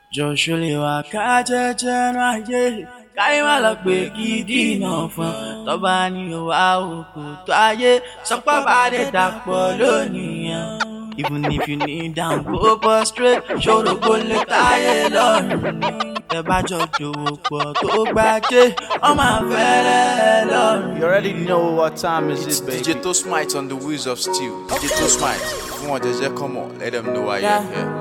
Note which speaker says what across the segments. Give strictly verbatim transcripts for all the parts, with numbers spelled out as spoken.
Speaker 1: Joshua wa kajeje no aye kai ma lo pe gidi na fun to ba ni o wa oku to aye so pa ba de dapo loniyan. Even if you need down, go up straight. Show the bullet, I alone. The badge of the work, go back. On my fellow.
Speaker 2: You already know what time is it, baby.
Speaker 3: D J Toastmite on the wheels of steel. D J Toastmite, come on, J J, come on. Let them know I am here.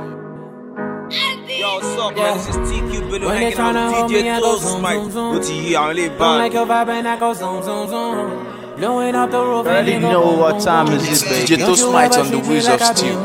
Speaker 4: Yo, what's up, man? This is T Q Billow hanging out with D J Toastmite. Go to you, I only bad.
Speaker 5: Don't like your vibe and I go zoom, zoom, zoom. Blowing up the roof.
Speaker 2: You already know what time is it, baby.
Speaker 3: D J Toastmite on the wheels of steel.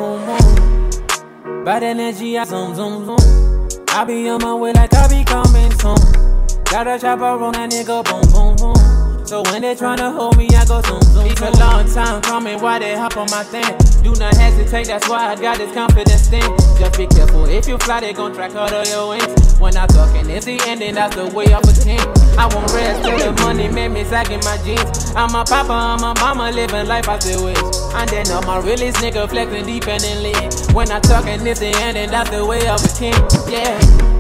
Speaker 5: Bad energy, I zoom, zoom, zoom. I be on my way like I be coming soon. Got a chopper on that nigga, boom, boom, boom. So when they tryna hold me, I go zoom, zoom. It's a long time coming, why they hop on my thing? Do not hesitate, that's why I got this confidence thing. Just be careful, if you fly, they gon' track all of your wings. When I talkin', it's the ending, that's the way of a team. I won't rest till the money made me sagging my jeans. I'm a papa, I'm a mama, living life I still wish. And then I'm a realest nigga flexing dependently. When I talkin', it's the ending, that's the way of a king. Yeah.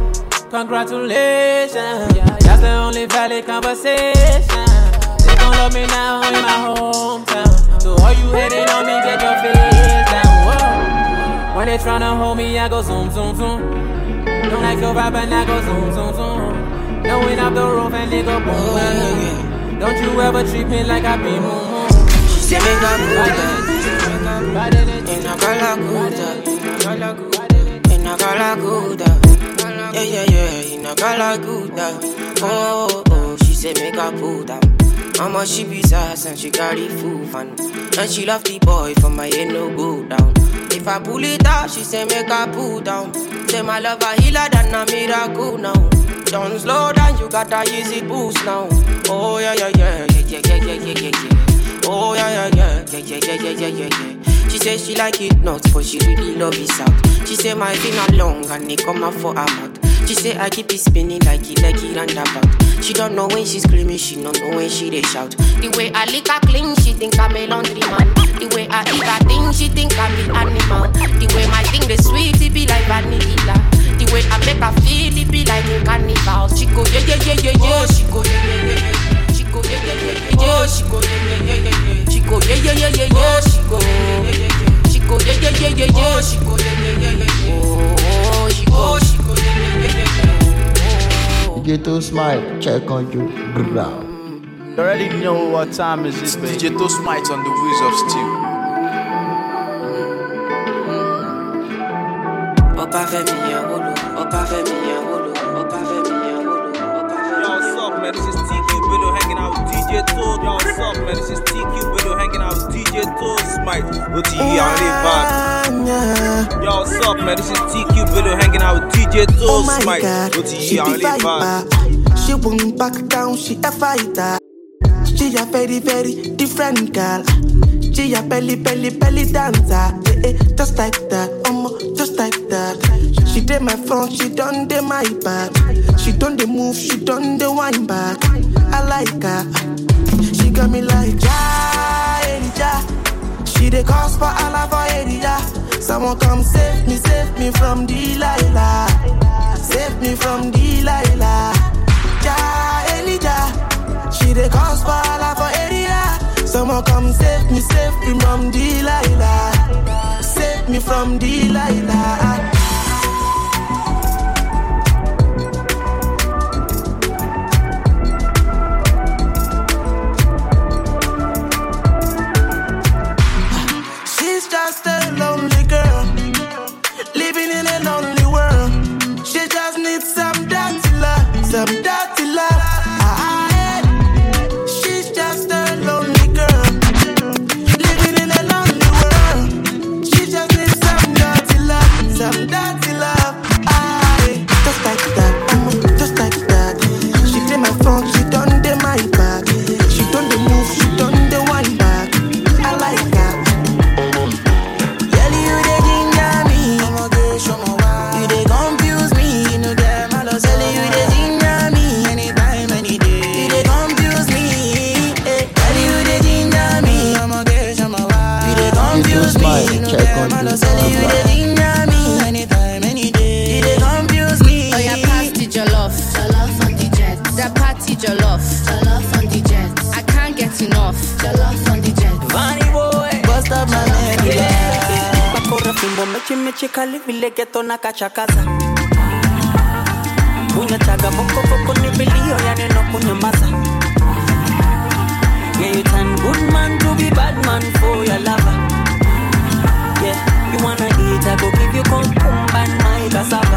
Speaker 5: Congratulations, yeah, that's the only valid conversation. They gon' love me now in my hometown. So all you hating on me, get your face down. Whoa. When they tryna hold me, I go zoom, zoom, zoom. Don't like your vibe and I go zoom, zoom, zoom. Knowing I'm the roof and they go boom, boom. Don't you ever treat me like I be moon, moon.
Speaker 6: She say me got good in a Galaguda, in a Galaguda. Yeah, yeah, yeah, in a Galaguda. Oh, oh, she say make her put down. Mama she be sass and she carry food fan. And she love the boy for my head no go down. If I pull it out, she say make her pull down. Say my love a healer than a miracle now. Don't slow down, you got a easy boost now. Oh yeah, yeah, yeah, yeah, yeah, yeah, yeah, yeah, yeah. Oh yeah, yeah, yeah, yeah, yeah, yeah, yeah, yeah, yeah. She say she like it nuts, but she really love it out. She say my finger long and it come out for her mouth. She say I keep it spinning like it, like it roundabout. She don't know when she screaming, she don't know when she they shout. The way I lick her clean, she think I'm a laundry man. The way I eat her thing, she think I'm the animal. The way my thing the sweet, it be like vanilla. The way I make her feel, it be like a carnival. She go yeah yeah yeah yeah yeah. She go yeah yeah yeah yeah. She go yeah yeah yeah yeah. She go yeah yeah yeah yeah. She go yeah yeah yeah yeah yeah. She go yeah yeah yeah yeah. She go yeah yeah yeah yeah yeah. She go yeah yeah yeah yeah yeah. Oh, she go, she go yeah yeah yeah yeah.
Speaker 7: D J Toastmite, check on you.
Speaker 2: You already know what time is it, baby.
Speaker 3: D J Toastmite on the wheels of steel.
Speaker 6: Opa Femi Yawolo, Opa Femi Yawolo, Opa Femi Yawolo, Opa Femi Yawolo.
Speaker 4: Yo, what's up, man? This is T Q Billow hanging out with D J Toast. Yo, what's up, man? This is T Q Billow hanging out with D J Toastmite. Go to you, I only bad. Yo, what's up, man? This is T Q Billow hanging out with D J Toastmite. Go to you, I only bad.
Speaker 8: She won't back down, she a fighter. She a very, very different girl. She a belly, belly, belly dancer. Eh, eh, just like that, um, just like that. She did my front, she done the my back. She done the move, she done the wine back. I like her. She got me like ja, ja. She the cause for Allah for area. Someone come save me, save me from Delilah. Save me from Delilah. Ja, Elijah. She the cause for Allah for area. Someone come save me, save me from Delilah. Save me from Delilah. She's just a lonely girl, living in a lonely world. She just needs some dirty love, some dirty love. She's just a lonely girl, living in a lonely world. She just needs some dirty love, some dirty love. Aye. Just like that, mm, just like that. She did my front, she done the my back. She done the move, she done the wine back. I like that. Girl, you dey ginger me, you dey confuse me, you know get my love. Girl, you dey ginger me, anytime, any day. You dey confuse me, eh. Girl, you dey ginger me, you dey confuse me, you know get my love. Girl, you dey ginger me, anytime, any day. You dey confuse me.
Speaker 9: mechi mechi kali vile geto na kachakaza. Punya chaga boko boko ni bilio ya neno kunyamaza. Yeah, you turn good man to be bad man for your lover. Yeah, you wanna eat, I go give you cucumber and my cassava.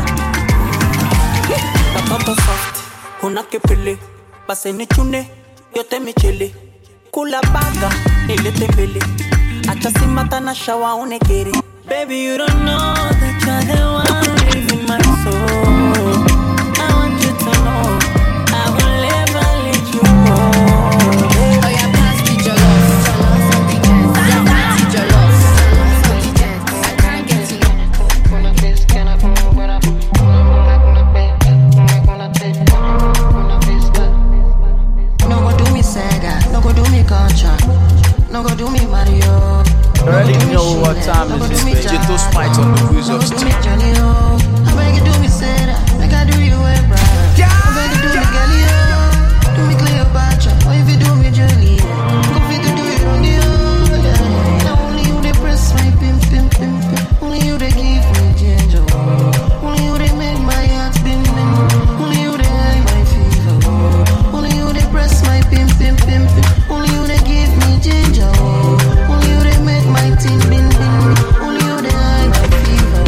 Speaker 9: Katoto soft, una kepele, pase ni chune, yo te michele. Kula baga, nile tembele. Acha si mata na shawa unekere. Baby, you don't know that you're the one living my soul. I want you to know I will never let you go.
Speaker 10: Oh yeah, pass me your love. Yeah, pass me your love. I can't get enough. When I face, can I come when I put back on the bed? When I take, when I face that. No go do me Sega, no go do me Contra, no go do me Mario.
Speaker 2: You already know what time is this, baby.
Speaker 3: Digital Smite on the wheels of steel.
Speaker 10: I beg you do me Seda, make I do you a bride. I beg you do me Galileo, do me Cleopatra, or if you do me Juliet, go fit to do it on the old. Yeah. Now only you they press my pim pim pim pim. Only you they give me ginger. Only you they make my heart bim bim. Only you they hide my fever. Only you they press my pim pim pim pim. Only you they give me ginger. Only you they make my tin bin bin. Only you they hide my fever.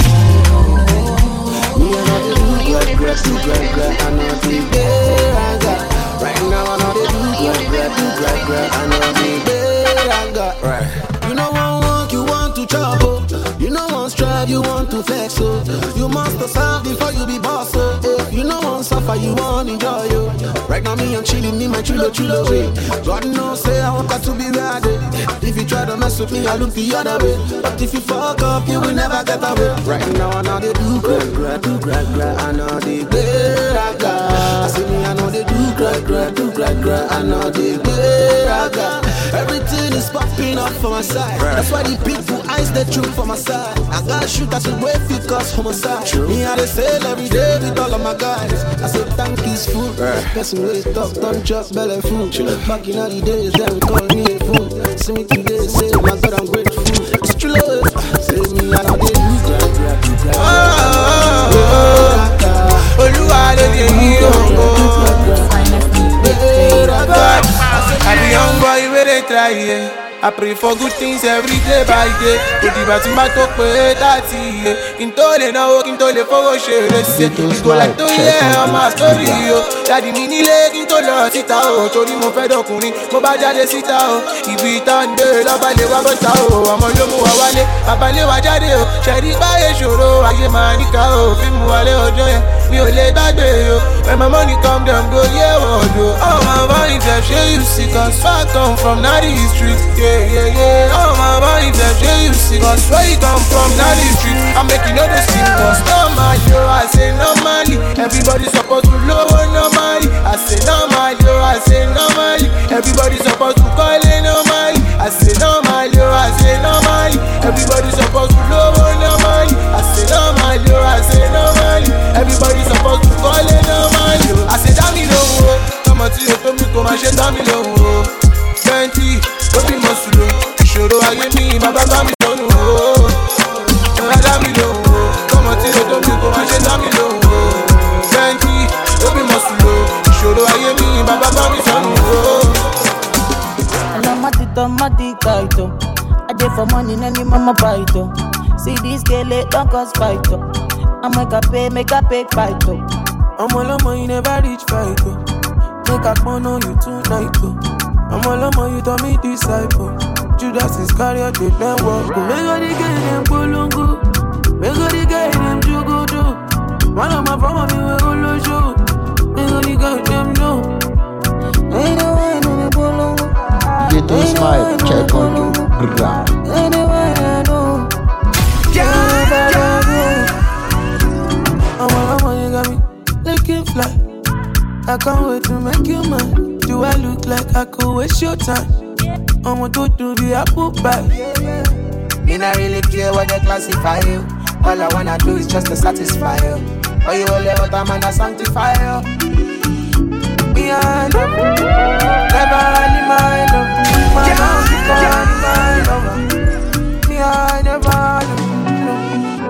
Speaker 10: Only you they press my pim pim pim.
Speaker 8: Right now I know they do grab, grab, grab, grab. I know they better I got. Right. You know one walk, you want to trouble. You know one strive, you want to flex. So you must serve before you be boss. So if you know one suffer, you want enjoy you. Right now me I'm chilling, me my chulo chulo way. God knows say I want to be ready. If you try to mess with me, I look the other way. But if you fuck up, you will never get away. Right now I know they do grab, grab, do grab, grab. I know they better I got. I see me, I know they do grab, grab, do grab, grab. I know they better I got. Everything is popping up for my side. Right. That's why the people eyes the truth for my side. I gotta shoot at the way fit cause homicide. True. Me and they sell every day with all of my guys. I say thank is food. Right. Person with talk, don't just belly food. True. Back in all the days, they would call me a fool. See me today, say my God I'm grateful. It's true love. Say me I know they do grab, grab, do grab.
Speaker 11: Olúwa ló dé yìí o. I be young boy where they try yeah. I pray for good things every day by day. Kò dìgbà tí má tó pé thirty yeah. Kí n tó lè náwó, kí n tó lè fowó ṣe rẹsẹ̀. Ìgò láì tó yẹ ọmọ àsórí o. Dádì mi nílé kí n tó lọ síta o. Torí mo fẹ́ dọkùnrin, mo bá jáde síta o. Ibi ìtàn dé lọ́ba lè wá bọ́ta o. Ọmọ ló mú wa wálé, bàbá lè wá jáde o. Ṣẹ̀rí báyé ṣòro, ayé máa níkà o. Fíìmù wálé ọjọ́ yẹn, mi ò lè gbàgbé o. When my money come down, go yeah what o. All my money dem ṣé you see, cause far come from na the street. Yeah, yeah, yeah. All my money dem ṣé you see, cause where you come from na the street. I make you know the sleep, cause normal yo. I say normally, everybody supposed to lower normally. I say normal yo, I say normally, everybody supposed to call it normally. I say normal yo, I say normally, everybody supposed to lower normally. I say normal yo, I say normally, everybody supposed to call it normally. I say damn me no, come on to you, to me come and shake damn me no. Twenty, don't be muscle, ìṣòro ayé mi, bàbá bá mi sọnù o. Damn me no, come on to you, to me come and shake damn me no. Twenty, don't be muscle, ìṣòro ayé mi, bàbá bá mi sọnù o.
Speaker 9: Matito, matito, I did for money, nanny mama fight. See this girl, it don't cause fight. I make a pay, make a pay fight.
Speaker 5: I'm all on you never reach fight. Make a phone on you tonight. I'm all on you to me disciple. Judas Iscariot, they don't walk. Make all the guy them polongo. Make all the guy them jugodo. One of my family will all show. Make all the guy them know. Ain't no one in the polongo.
Speaker 7: Get to smile, check on you. Ground.
Speaker 5: Anyway, I know. Yeah, yeah. I'm all on you got me looking fly. I can't wait to make you mine. Do I look like I could waste your time? I want to do the apple pie.
Speaker 12: Me not really care what they classify you. All I wanna do is just to satisfy you. Oh, you only out a man to sanctify you.
Speaker 5: Me I love you. Never leave my love. My love is my love. Me I never love.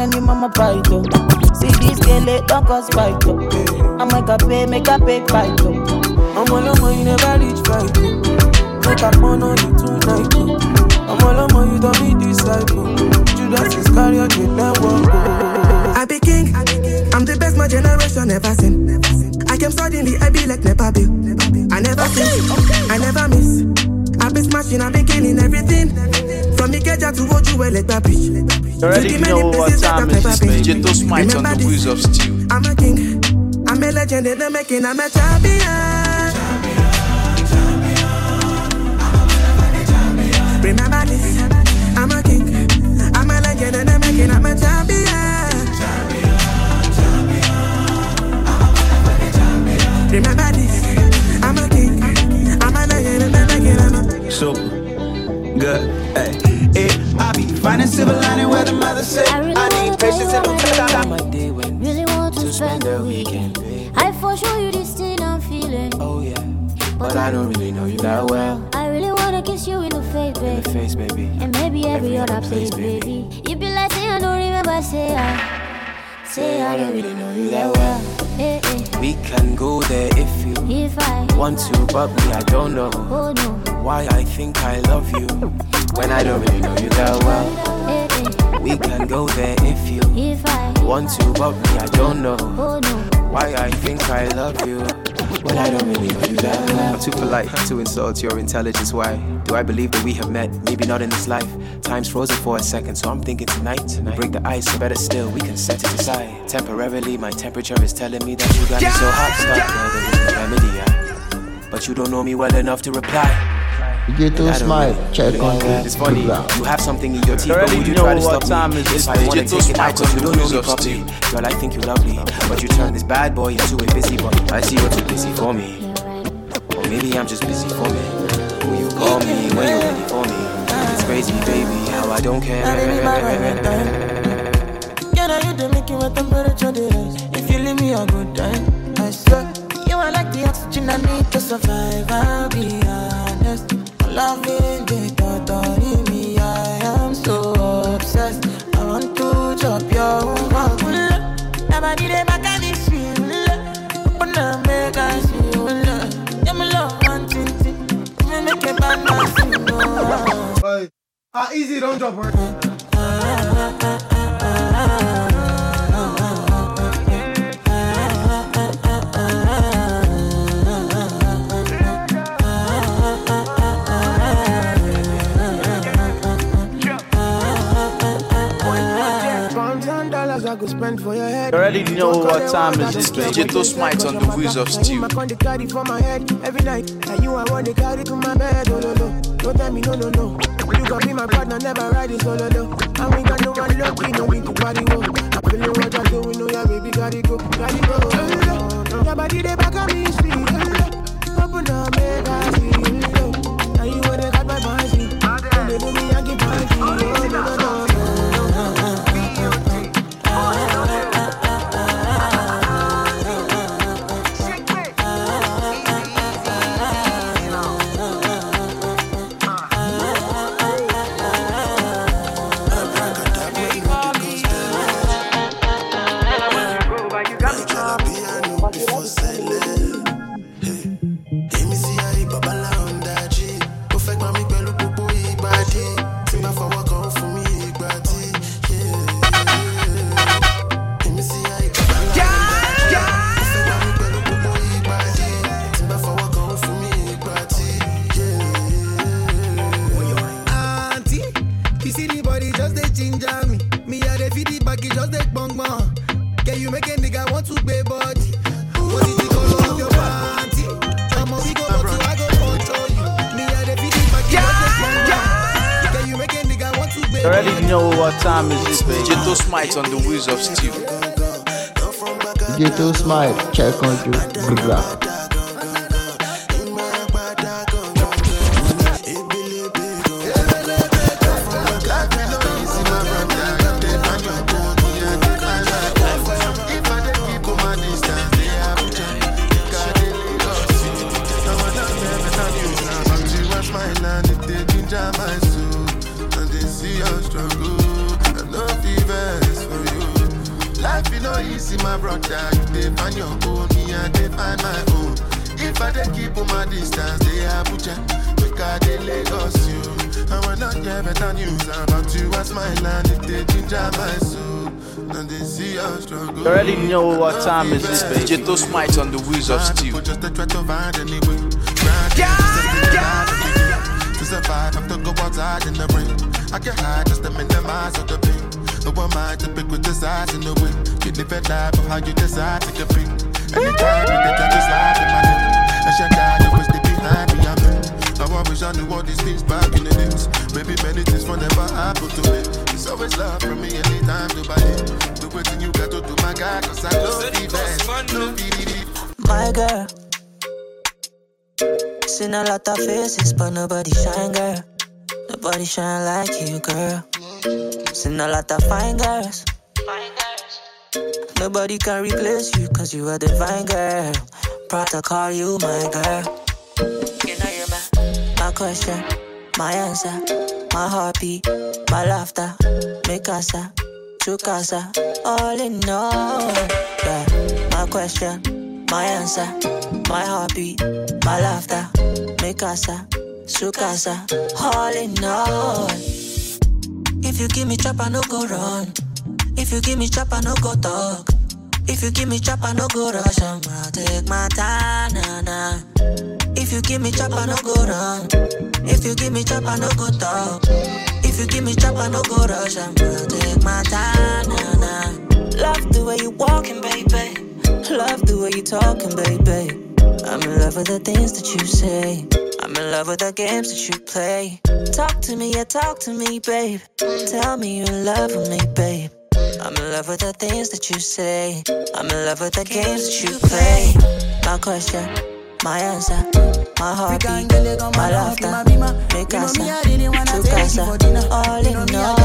Speaker 9: any mama fight, oh. See this girl, it don't cost fight, oh. I make a pay, make a pay fight, oh. I'm all over, you never reach fight, oh. Make a phone on you tonight, oh. I'm all over, you don't be disciple. Judas Iscariot, you never walk, oh.
Speaker 8: I be king, I'm the best my generation ever seen. I came suddenly, I be like Nepa Bill. I never miss, I never miss. I be smashing, I be killing everything. From Ikeja to Ojuwe, let that bitch.
Speaker 2: You already know what time is this, baby.
Speaker 3: D J Toast Mike on the Wheels of Steel.
Speaker 8: I'm a king, I'm a legend in the making, I'm a champion. Remember this, I'm a king, I'm a legend in the making, I'm a champion. Remember this, I'm a king, I'm a legend in the making, I'm a
Speaker 13: super good, hey, hey, I be finding silver lining where the mother said I, really I need patience and time.
Speaker 9: My day when
Speaker 14: really want to,
Speaker 9: to spend the weekend, babe.
Speaker 14: I for sure you this thing I'm feeling.
Speaker 9: Oh yeah, but, but I don't really know you that well.
Speaker 14: I really wanna kiss you in the face, baby.
Speaker 9: In the face, baby.
Speaker 14: And maybe every, every other, other place,
Speaker 9: place,
Speaker 14: baby. baby. You be like, say I don't remember, say I.
Speaker 9: Say I don't really know you that well.
Speaker 14: Hey, hey.
Speaker 9: We can go there if you
Speaker 14: if I
Speaker 9: want to, but me I don't know.
Speaker 14: Oh no.
Speaker 9: Why I think I love you when I don't really know you that well.
Speaker 14: Hey, hey.
Speaker 9: We can go there if you
Speaker 14: if I
Speaker 9: want to, but me I don't know.
Speaker 14: Oh no.
Speaker 9: Why I think I love you when I don't really know you that well.
Speaker 15: I'm too polite to insult your intelligence. Why do I believe that we have met? Maybe not in this life. Time's frozen for a second, so I'm thinking tonight, tonight. We break the ice, or better still, we can set it aside. Temporarily, my temperature is telling me that you got me so hot. Start the remedy, yeah. But you don't know me well enough to reply.
Speaker 7: You get to smile, check on it.
Speaker 15: It's funny, you have something in your teeth, but would you
Speaker 2: know
Speaker 15: try to
Speaker 2: what
Speaker 15: stop
Speaker 2: time
Speaker 15: me?
Speaker 2: is
Speaker 15: If
Speaker 2: it?
Speaker 15: I wanna take it out, cause you don't know me
Speaker 3: of
Speaker 15: properly. Girl, I think you love me, but you turn this bad boy into a busy boy. I see you're too busy for me. Or maybe I'm just busy for me. Will you call me when you're ready for me? It's crazy, baby, how I don't care.
Speaker 9: Yeah, now you don't make it with temperature days. If you leave me a good time, I swear. You are like the oxygen I need to survive, I'll be honest. Loving the thought of me, I am so obsessed. I want to chop your heart. Never did it back at this feel. Open up, make us feel. Yeah, my love, one thing, we make a bad man.
Speaker 11: Ah, easy, don't drop her. I could spend for your head.
Speaker 2: You already know what time is this, baby.
Speaker 3: D J Toast Mike on the Wheels of Steel.
Speaker 8: I want to carry for my head every night. And you I want to carry to my bed. Oh no no, don't tell me no no no. You gon' be my partner, never ride it solo no. And we got no one lucky, no need to party go. I'm feeling what I do, we know ya baby gotta go, gotta go. Your body they back on me speed. Open up, make I see. Now you wanna got my fancy. Don't they do me Yankee party? Oh no no no.
Speaker 2: You already know what time is this, baby.
Speaker 3: D J Toast Mike on the Wheels of Steel.
Speaker 7: You get to smile, check on you. Bra.
Speaker 11: My soul, and they see our struggle. I know fevers for you.
Speaker 16: my distance, they Abuja. Make I dey Lagos you. I wanna get better news about you. I smile and it dey ginger my soul. And they see us struggle.
Speaker 2: You already know what time is this, baby.
Speaker 3: D J Toast Might on the wheels of steel.
Speaker 16: Just to try to find any way. Yeah, yeah. To survive, have to go outside in the rain. I can hide just to minimize all the pain. No one mind to pick with the size in the way. You live a life of how you decide to compete. Anytime you get that, just slide in my name. I shut down, you will stay behind me, I'm in. Now I wish I knew all these things back in the days. Maybe many things will never happen to me. It's always love from me anytime to buy it. Do it and you got to do my guy, cause I love the best. Love the
Speaker 10: My girl, seen a lot of faces, but nobody shine, girl. Nobody shine like you, girl. Seen a lot of fine girls. Nobody can replace you, cause you are divine, girl. Proud to call you my girl. You know you're my, my question, my answer, my heartbeat, my laughter, mi casa, tu casa, all in all. Yeah, my question, my answer, my heartbeat, my laughter, mi casa, su casa, all in all. If you give me chop, I no go run. If you give me chop, I no go talk. If you give me chop, I no go rush. I'ma take my time, nah, nah. If you give me chop, I no go run. If you give me chop, I no go talk. If you give me chop, I no go rush. I'ma take my time, nah, nah. Love the way you walking, baby. Love the way you talking, baby. I'm in love with the things that you say. I'm in love with the games that you play. Talk to me, yeah, talk to me, babe. Tell me you're in love with me, babe. I'm in love with the things that you say. I'm in love with the games that you play. My question, my answer, my heartbeat, my laughter, mi casa, tu casa, all in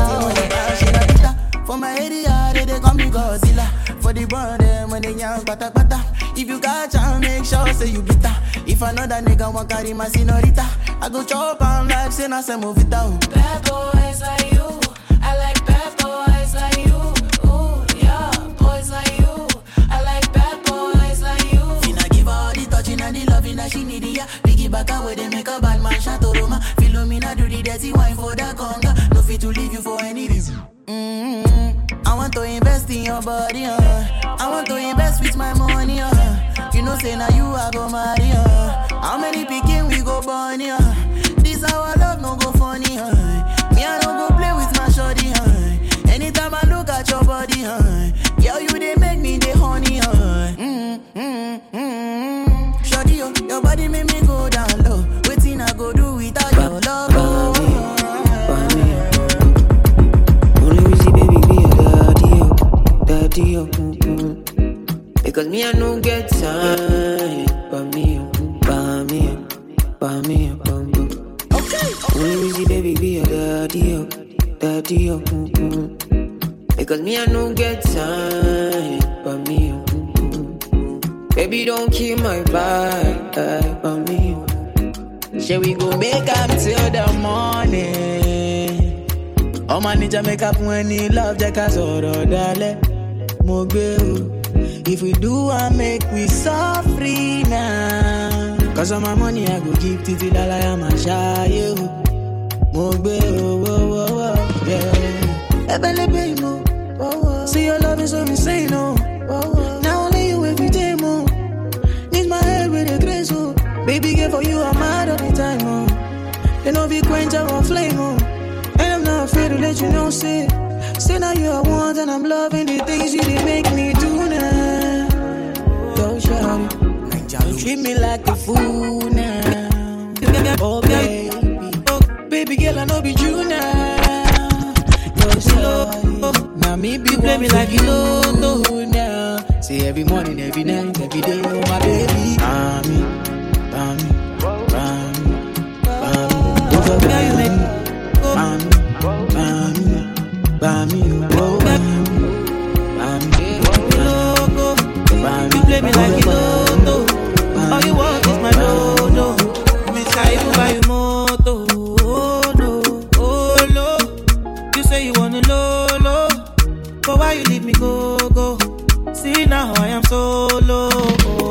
Speaker 10: all.
Speaker 8: For my area, they, they call me Godzilla. For the brand, them when they young, pata pata. If you got chance, make sure say you bitter. If another nigga want carry my senorita, I go chop on like say na se move it out.
Speaker 17: Bad boys like you, I like bad boys like you. Ooh, yeah, boys like you, I like bad boys like you.
Speaker 8: Finna give all the touching and the loving that she need, yeah. Piggy back away, they make a bad man shot to Roma. Philomena do the dirty wine for the conga. No fit to leave you for any reason. Mm-hmm. I want to invest in your body, uh. I want to invest with my money, uh. You know, say now you I go marry, uh. How many picking we go born, uh. This our love no go funny, uh. Me I don't go play with my shorty, uh. Anytime I look at your body, uh. Girl, you they make me the honey, uh. Mm-hmm, mm-hmm. Shorty, uh, your body make me go down low. Waiting I go do without your love, oh.
Speaker 10: Because me I no get time. But me, but me, but me, but me. Only easy baby be a daddy, daddy. Because me I no get time. But me, baby don't kill my vibe. But me, shall we go make up till the morning? Oh my ninja make up when he love Jacka Zoro dale. If we do, I make we free now. Cause all my money I go give to the lala, I'm a shy. Mogbe, oh, oh, oh, oh, yeah. Ebele baby, mo. See your love is so insane, oh. Now only you every day, mo. Need my head with a grace, oh. Baby, girl, for you, I'm mad all the time, oh. You know, be quench, I won't flame, oh. And I'm not afraid to let you know, say. Say now you are one and I'm loving the things you did make me do now. Don't shout it. Don't treat me like a fool now. Oh baby, oh baby girl I know be you now. No slow, now me be play me like you know no now. Say every morning, every night, every day, oh my baby. Bami, bami, bami, bami. Look up now you make bami, bami. Bami, oh, Bami, loco. You play me like you know, no. All you want is my no, no. Miss I even buy you moto, oh no, oh no. You say you wanna low, low, but why you leave me go, go? See now I am solo.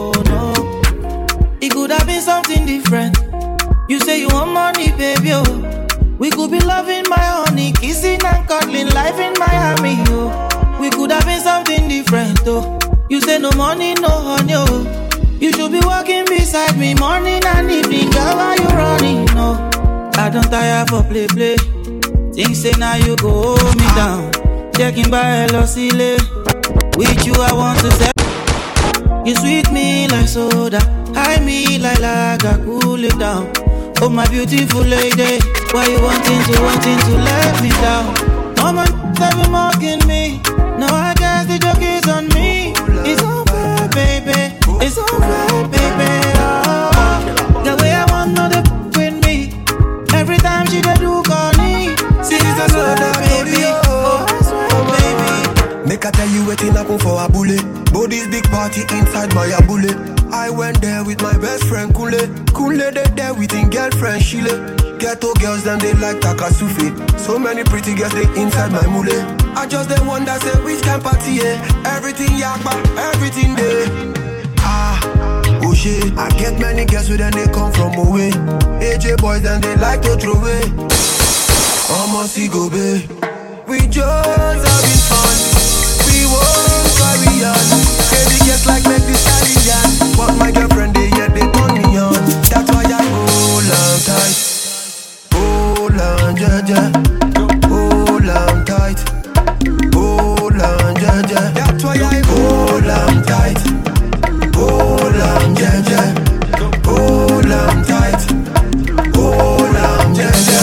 Speaker 8: We could be loving my honey, kissing and cuddling, life in Miami, oh. We could have been something different, oh. You say no money, no honey, oh. You should be walking beside me morning and evening, girl, why you running, no? I don't tire for play, play. Things say now you go hold me down. Checking by L O C L A. With you I want to say you sweet me like soda, high me like lager, cool it down. Oh my beautiful lady, why you wanting to, wanting to let me down? All my have been mocking me, now I guess the joke is on me. It's over baby, it's over baby, oh. The way I want no the with me, every time she do call me. See this a soda baby, oh, baby.
Speaker 18: Make I tell you waiting happen for a bullet. Body's big party inside my bullet. I went there with my best friend Kule. Kule they there with his girlfriend Shile. Ghetto girls them they like Takasufi. So many pretty girls they inside my mule. I just the one that say which can party yeah. Everything yakba, everything there. Ah, oh shit. I get many girls with them they come from away. A J boys then they like to throw away. Almost go babe. We just having fun. We won't carry on. Baby gets like make this stallion. But my girlfriend they yet they turn me on. That's why I hold on tight. Hold on, ja ja. Hold on tight. Hold on, ja ja. That's why I hold on tight. Hold on, ja ja. Hold on tight. Hold on, ja ja.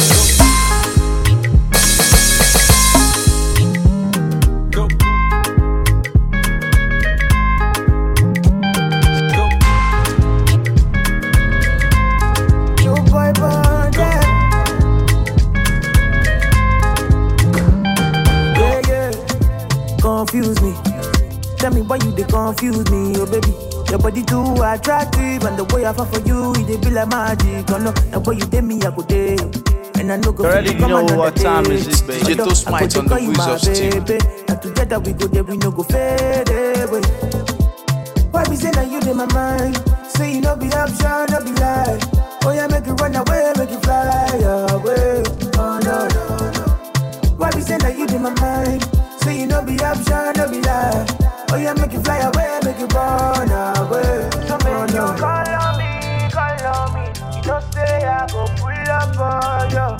Speaker 8: Confuse me. Tell me why you they confuse me, oh baby. Your body too attractive, and the way I fall for you, it they be like magic. Oh no, the way you did me, I go day. And I know go.
Speaker 2: Already know what time is this, baby.
Speaker 3: Digital Smite on the Wheels of Steel.
Speaker 8: And together we go there, we no go fade away. Why be say that you in my mind? Say you no be option, no be lie. Oh yeah, make you run away, make you fly away. Oh no no no. Why be say that you in my mind? Say you no be option, no be lie. Oh yeah, make you fly away, make you burn away. So make oh, no. you call on me, call on me. You don't say I go pull up on you.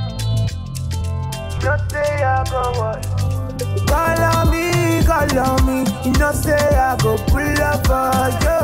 Speaker 8: You don't say I go what? Call on me, call on me. You don't say I go pull up on you.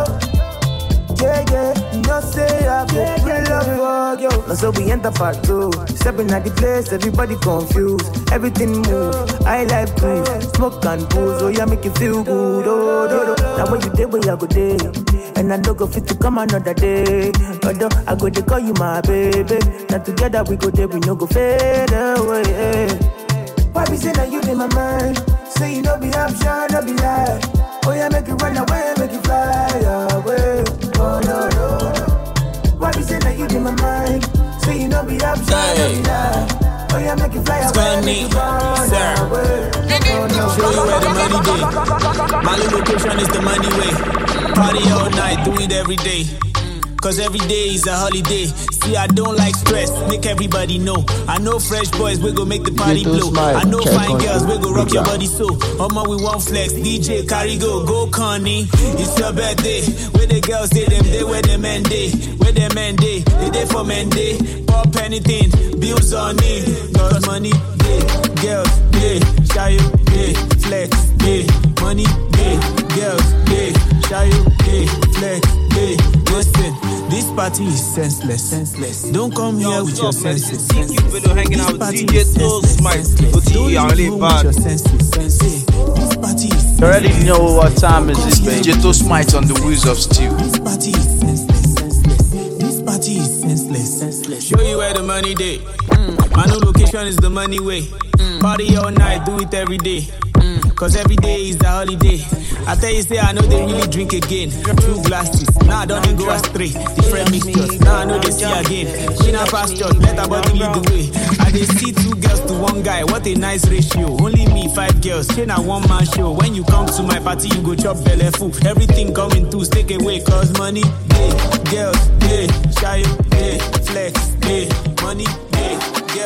Speaker 8: Yeah, yeah, you don't say I go yeah, pull yeah, up for you. Now so we enter part two. Stepping at the place, everybody confused. Everything move, I like cruise. Smoke and booze, oh yeah, make you feel good. Oh, do, do. Now when you day, where I go day. And I don't go fit to come another day. Although I go to call you my baby. Now together we go there, we no go fade away. Why be say that you in my mind? Say you no be option, no be lie. Oh yeah, make you run away, make you fly away. Oh no, no, no. Why be say that you in my mind? Say you no be option, no be lie. Oh yeah, make you fly away, make you run away. Oh no,
Speaker 5: show you where the money day. My location is the money way. Party all night, do it every day. Cause every day is a holiday. See, I don't like stress, make everybody know. I know fresh boys, we go make the party blow. I know fine girls, we go rock your body so. Omo, we want flex, D J, carry go, go Connie. It's your birthday, where the girls say them day, where the men day. Where the men day, they day for men day. Pop anything, bills on me. Cause money day, girls day, shy you day, flex day. Money day, girls day, shy you day, flex day. Listen, this party is senseless. senseless. Don't come here Yo, with your senses.
Speaker 4: This hanging out with D J Toll Smite.
Speaker 5: Don't come here with your senses. This party is
Speaker 2: You already know what time is this, baby.
Speaker 3: Digital Smite on the Wheels of Steel.
Speaker 5: This party is senseless. senseless. This party is senseless. senseless. Show you where the money day. Mm. My new location is the money way. Mm. Party all night, do it every day. Mm. Cause every day is a holiday. I tell you, say I know they really drink again. Two glasses, now I don't even go astray. Different mixtures, now I know they see again. She not pastures, let her body lead the way. I they see two girls to one guy, what a nice ratio. Only me, five girls, she not one man show. When you come to my party, you go chop belly full. Everything coming to take away, cause money, day, girls, day, shy, day, flex, day, money, day,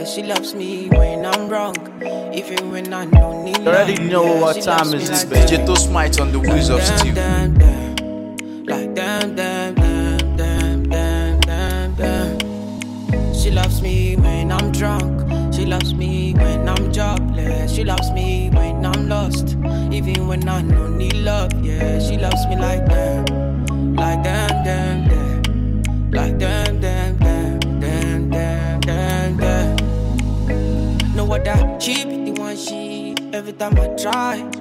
Speaker 6: She loves me when I'm wrong, even when I don't need love.
Speaker 3: You already know
Speaker 6: yeah,
Speaker 3: what
Speaker 6: she
Speaker 3: time
Speaker 6: loves
Speaker 3: is
Speaker 6: me
Speaker 3: this,
Speaker 6: like
Speaker 3: baby.
Speaker 6: that.
Speaker 3: D J Toastmite on the wheels of steel.
Speaker 6: Damn, damn, like damn, damn, damn, damn, damn, damn, damn. She loves me when I'm drunk. She loves me when I'm jobless. She loves me when I'm lost, even when I don't need love. Yeah, she loves me like that, like damn, damn, damn, like damn, damn, damn, damn, damn, damn, damn. Know what that she be the one she every time I try.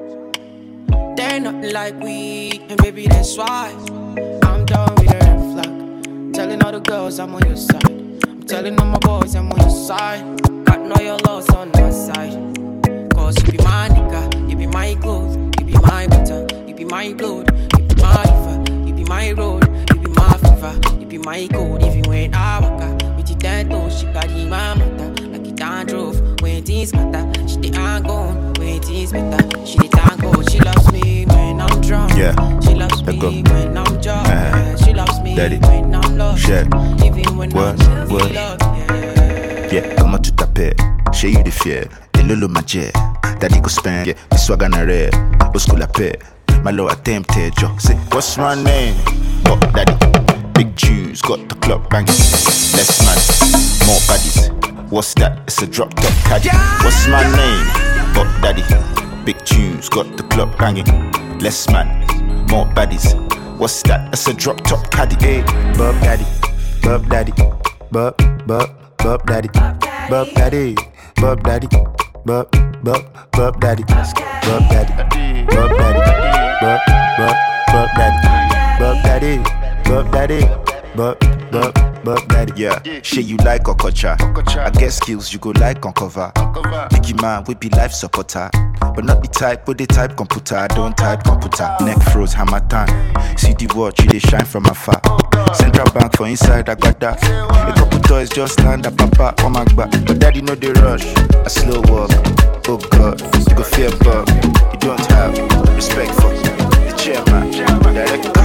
Speaker 6: They're nothing like we, and baby that's why I'm done with the red flag. Telling all the girls I'm on your side. I'm telling all my boys I'm on your side. Got know your loss on my side. Cause you be my nigga, you be my gold, you be my butter, you be my blood, you be my river, you be my road, you be my fever, you be my gold. Even when I walk out with your ten toes, she carry my mother like it done drove. When things matter, she the ain't gone. When things better, she the tango. She loves me when I'm drunk.
Speaker 19: Yeah,
Speaker 6: she loves me when I'm drunk. Uh, yeah, she loves me daddy. When I'm lost.
Speaker 19: Shit.
Speaker 6: Even when
Speaker 19: what?
Speaker 6: I'm
Speaker 19: What?
Speaker 6: love. Yeah,
Speaker 19: yeah, comment tu t'appelles? Chez you the fier, et le magie. Daddy go spend, yeah, the swag on a red. Au school la paix, my low attempted, yo. Say, what's my name? Oh, daddy. Big Jews, got the club banging. Less man, more baddies. What's that? It's a drop top caddy. What's my name? Oh, daddy. Big tunes, got the club banging. Less man, more baddies. What's that? It's a drop top caddy. Hey, Bub daddy, Bub daddy, Bub, Bub, Bub daddy, Bub daddy, Bub daddy, Bub, Bub, Bub daddy, Bub daddy, Bub daddy, Bub, Bub, Bub daddy, Bub daddy, Bub daddy, Bub, Bub, Bub daddy. Yeah, shit you like Okocha. I get skills you go like on cover. Biggie man, we be life supporter. But not the type, but the type computer. I don't type computer. Neck froze, hammer time. See the watch, you they shine from afar. Central bank for inside, I got that. A couple toys just stand up, papa, on my back. But daddy know the rush. A slow walk. Oh God, you go fear bug. You don't have respect for the chairman. Director.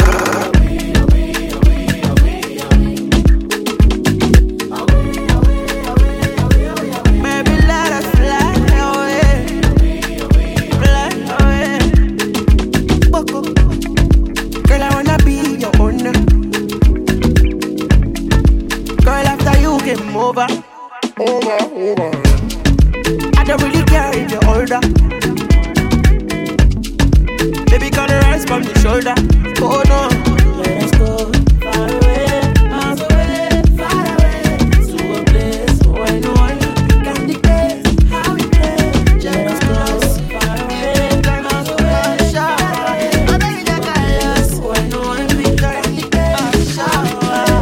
Speaker 8: Over, over, over. I don't really care if you're older. Baby, gonna rise from the shoulder. Oh no, let's go far away, miles away, far away, to a place where no one can dictate how we play. Just go far away, miles away, far away. I bet you that guy is where no one can dictate how.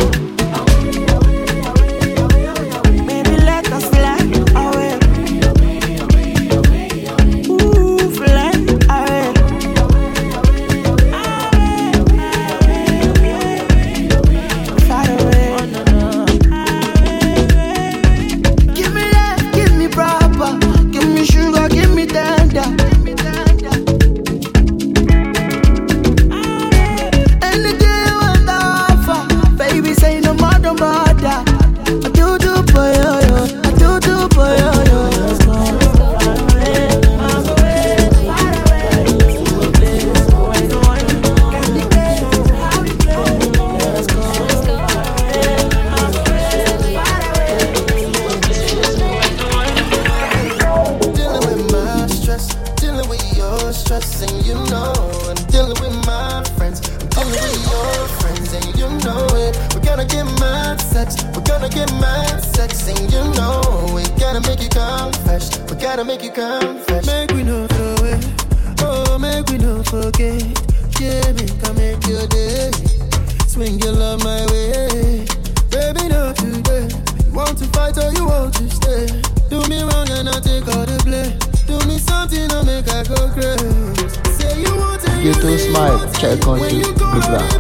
Speaker 7: D J Toastmite, check on you, good luck.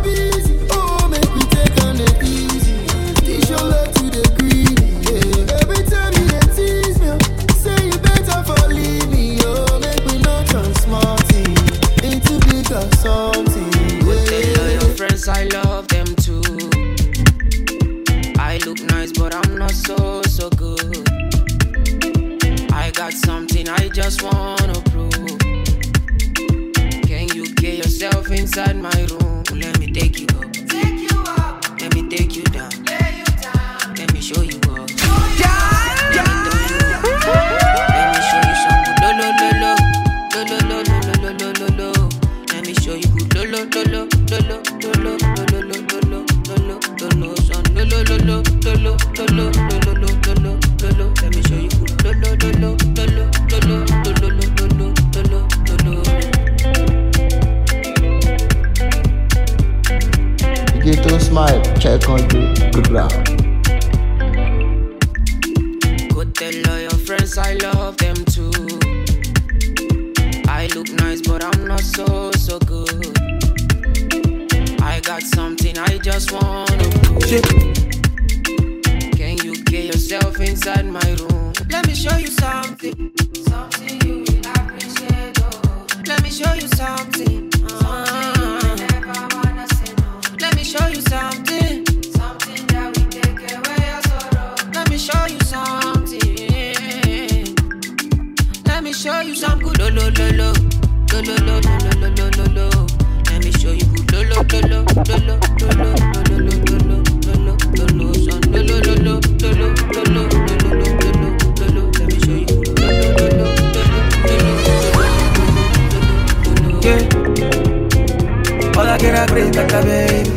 Speaker 6: I love them too. I look nice, but I'm not so, so good. just wanna prove. Can you get yourself inside my room? Let me take you up. Take you up. Let me take you down. Lay you down. Let me show you up. Yeah. Let me throw you up. Let me show you some good lo lo lo lo lo lo lo lo lo lo lo. Let me show you good lo lo lo lo lo lo lo lo lo lo lo lo lo lo son lo lo lo lo lo lo lo lo lo lo lo lo. Let me show you good lo lo lo lo lo lo lo lo lo lo lo lo lo.
Speaker 7: Ghetto smile, check on the ground.
Speaker 6: Go tell all your friends I love them too. I look nice but I'm not so, so good. I got something I just wanna prove. Can you get yourself inside my room? Let me show you something. Something you will appreciate. Oh. Let me show you something. Let me show you something. Something that will take away your sorrow. Let me show you something. Let me show you some good lo lo lo lo lo lo lo lo lo lo lo lo. Let me show you good lo lo lo lo lo lo lo lo lo lo lo lo lo lo lo son lo lo lo lo lo lo lo lo lo lo. Let me show you good lo lo lo lo lo lo. Yeah. All I get a great like a baby.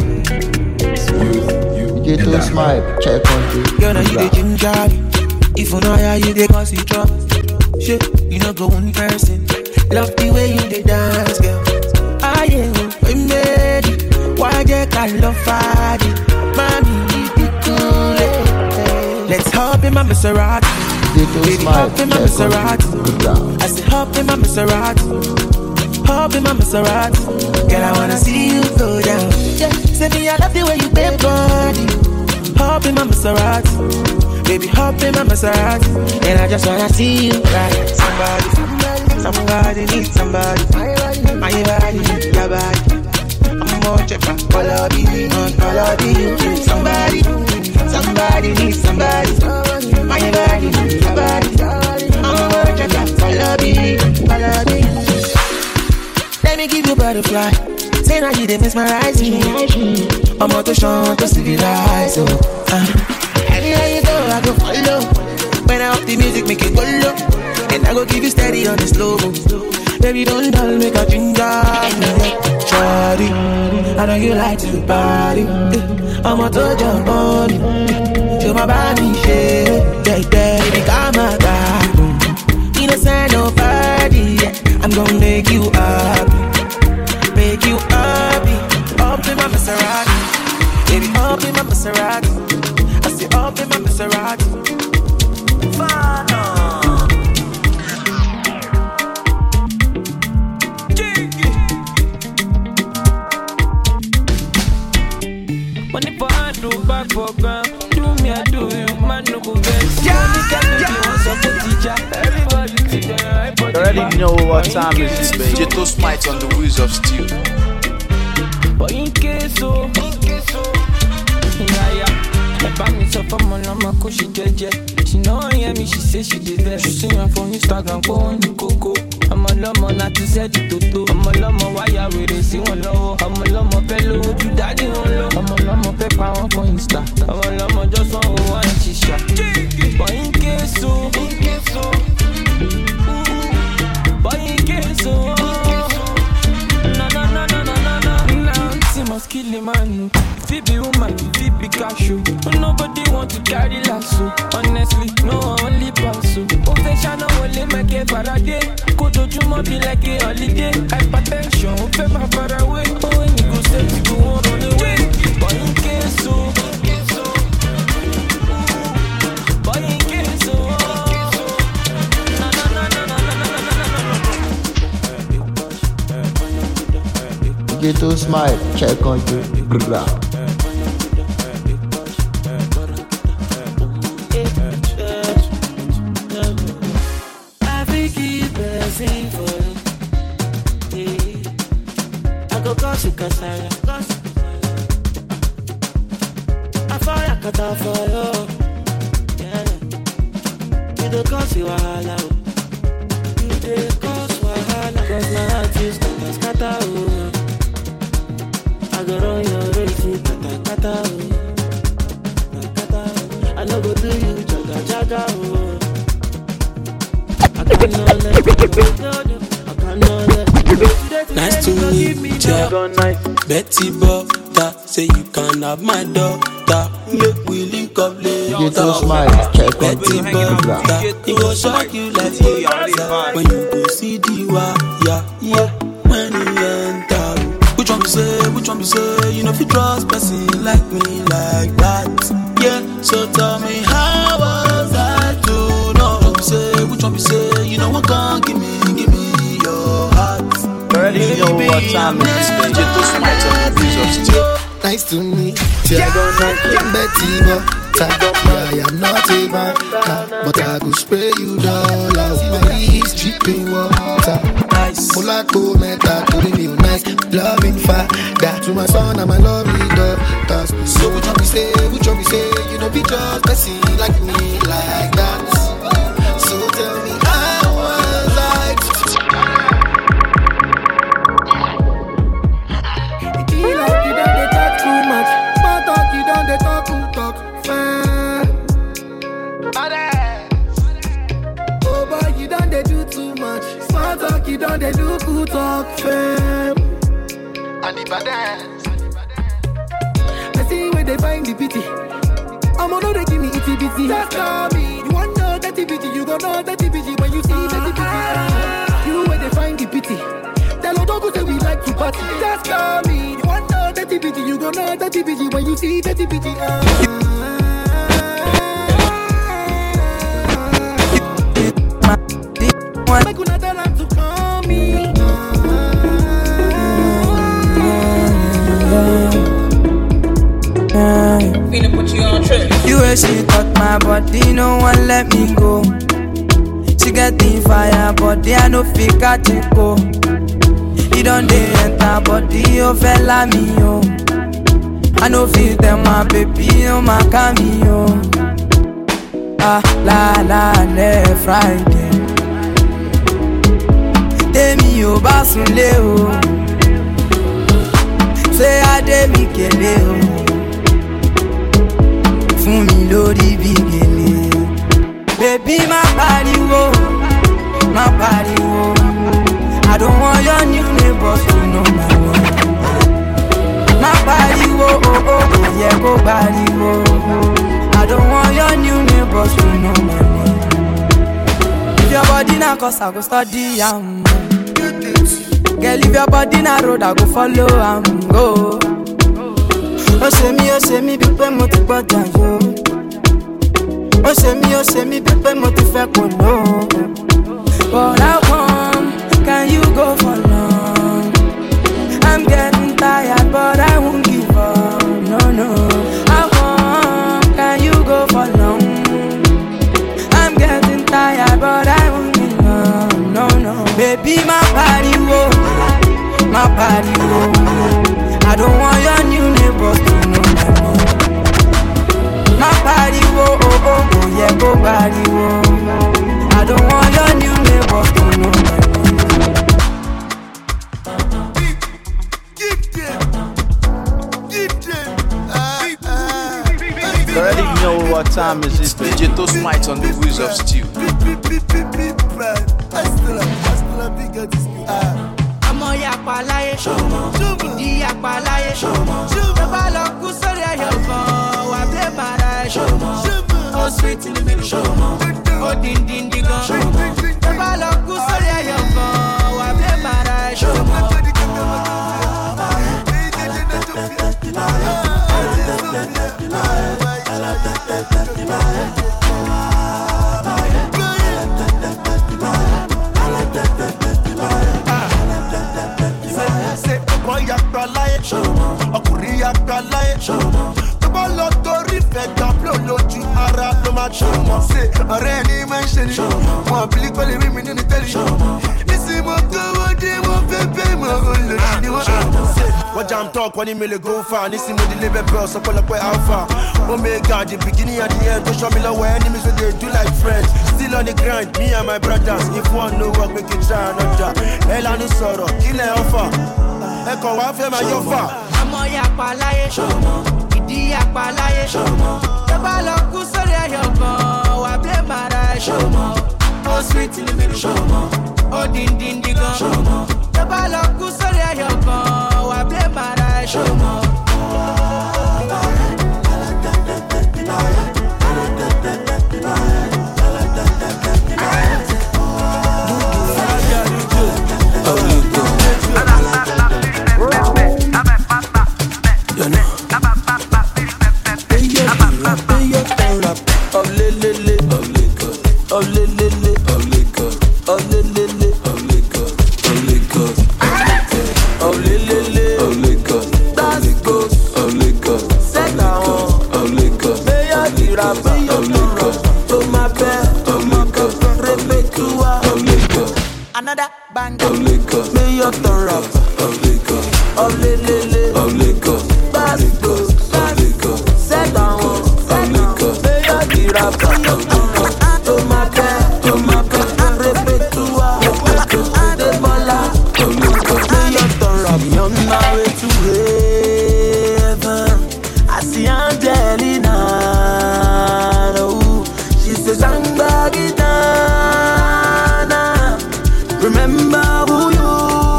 Speaker 7: Ghetto smile, check on the
Speaker 8: Girl, now you the ginger. If you know how you dey cause it drop. Shit, you know go one person. Love the way you dey dance, girl. Ah yeah, we made it. Why get I love party? Mommy, you be cool. Let's hop in my Maserati. Baby, hop in my Maserati. I said hop in my Maserati. Hop in my Maserati. Girl, I wanna see you go down. Yeah, say me I love the way you bend body. Hop in my Maserati. Baby, hop in my Maserati. And I just wanna see you right. Somebody, somebody needs somebody. My body needs your body. I'm more check my color be on color be you. Somebody, somebody needs somebody. My body needs your body. I'm more check my color be color be. Let me give you butterfly. Say now you dey mesmerize me. I'm out to show to civilize. Oh, uh. Anywhere you go, I go follow. When I up the music, make it go low. And I go give you steady on the slow mo. Baby, don't dull, make a ginger. Shawty, I know you like to party. I'm out to jump on it. Show my body shit. Yeah, yeah, baby, come my guy. Innocent, nobody. I'm gonna make you happy. Make you happy. Up in my Maserati. Baby, up in my Maserati. I say up in my Maserati. Fun on.
Speaker 5: Money for hand, do back for ground. Do me, I do you, man, no go vex. Money can be the one support teacher. Everybody teacher, everybody.
Speaker 2: You already know what time it is, baby.
Speaker 3: Ghetto Smite on the wheels of steel.
Speaker 5: But in case so, in case so, yeah, yeah. If I miss up on my number, cause she jeje. She know I hear me, she say she did that. She see me from Instagram, go on the coco. I'm a lama, not to say the toto. I'm a lama, why ya with it, see one low. I'm a lama, fellow, you daddy on low. I'm a lama, pepper on for Insta. I'm a lama, just one who want shisha. But in case so, in case so, but in case so, na na na na na na na. Now see my skilly man, Phoebe woman, Phoebe cashew. Nobody want to carry lasso. Honestly, no only pass. Professional only make it for a day. Go to Juma be like a holiday. Hypertension, open my far away. Oh, when you go step, you go on the way. But in case so, but in case so, na na na na na na na na.
Speaker 7: Ghetto smile, check on the ground.
Speaker 8: Kasala, I fire cut off for you. Yeah, you don't cause you all out. You
Speaker 5: dey cause wahala. Cause my heart is scatter, scatter, oh. I go run your race, kata, kata, oh. Kata, I no go do you jaga, jaga, oh. I cannot let you go, I cannot let you go.
Speaker 20: Nice to meet ya, Betty Butter. Say you can have my daughter. Make we link up later.
Speaker 7: You too smile, check on
Speaker 20: Betty Butter. It go shock you like the when you go see the wire, yeah. When you enter, which one be say, which one be say? You know if you trust person like me like that, yeah. So tell me how was I to know? Which one be say, which one be say? You know what can give me, give me your heart.
Speaker 2: Already know what time it is. D J Toast Smite on the Wheels of Steel.
Speaker 18: Nice to meet you, Betty Butter. I am not a banker, but I go spray you dollars. Money is dripping water. Molako meta, doing you nice, loving father. To my son and my lovely daughters. So which one we say, which one we say? You know be just person like me like that. So tell me how was I to they talk, who talk, fair. Oh boy, you done they do too much. Smart talk, you done they do good talk, fair. And the badass. I see where they find the pity. I'm gonna they give me itty bitty. Just tell me, you want know that bitty, you gon' know that bitty when you see that bitty. You where they find the pity. Tell them don't go say we like to party. Just tell me, you want know that bitty, you gon' know that bitty when you see that bitty. Make una tell them to call me.
Speaker 9: Finna put you on trip. You way she touch my body, no one let me go. She get the fire, body I no fit catch it go. He don't dey enter body, oh fella me oh. I no feel them my baby, oh my cameo. Ah la la le Friday. Demi o basunle o. Say I dey mi kele o. Fún mi lórí bí gèlè. Baby má pariwo, má pariwo. I don't want your new neighbors to know my name. My body, oh, oh, oh, yeah, go body, oh. I don't want your new neighbors to know my name. If your body na cause I go study, um. Girl, if your body na road, I go follow, um, go. Oh, say me, oh, say me, big pen, moti body, yo. Oh, say me, oh, say me, big pen, moti fe kono. But I want. Can you go for long? I'm getting tired, but I won't give up. No, no. I want. Can you go for long? I'm getting tired, but I won't give up. No, no. Baby, my body, whoa. My body, whoa. I don't want your new neighbors to know my name. My body, whoa, oh, oh, oh, yeah, go body, whoa. I don't want your new neighbors to know my name.
Speaker 2: You already know what time is it.
Speaker 3: D J Toast Smite on the Wheels of Steel.
Speaker 1: Ọmọ yapa láyé, ìdí yapa láyé, tó bá lọ kú sórí ẹyọ kan, wà bẹ́ẹ̀ bàrà ẹ̀. Ó sweet in the middle, ó díndíndín gan. Tó bá lọ kú sórí ẹyọ kan, wà bẹ́ẹ̀ bàrà ẹ̀.
Speaker 18: Ọkùnrin yàgbà láyé, tó bá lọ torí fẹ́ gbàgbọ́ lójú ara ló máa tún mọ̀ sí. Ọ̀rẹ́ ẹni máa ń ṣe ni, wọn bí pẹ́lẹ́ rí mi nínú tẹ́lẹ̀. Nísìnyí mo kówó dé, mo fẹ́ bẹ́ẹ̀ mọ̀ olùsí ni wọ́n. Wọ́n jam talk, wọ́n ní mi lè go far. Nísìnyí mo délé bẹ́ẹ̀ bẹ́ẹ̀ ọ̀sọ́pọ̀lọpọ̀ alpha. Omega, the beginning and the end, tó ṣọ́ mi lọ́wọ́ enemies wey dey do like friends. Still on the grind, me and my brothers. If one no work, we can try another. Ella no sorrow, kill a offer. Echo one fame and your far.
Speaker 1: Ọmọ yapa láyé, ìdí yapa láyé. Tọ́ba lọ kú sórí ẹyọ kan, wà blé mara ẹ̀. Ó sweet in the middle, ó díndíndín gan. Tọ́ba lọ kú sórí ẹyọ kan, wà blé mara ẹ̀. Another band of liquor, may your turn up of liquor, of lele, of liquor, basco, of liquor, set down, of liquor, may your gira, to my bed, to my bed, repeat to our the bola, of liquor, may your turn up. On my way to heaven, I see Angelina, oh, she says I'm back down. Remember who you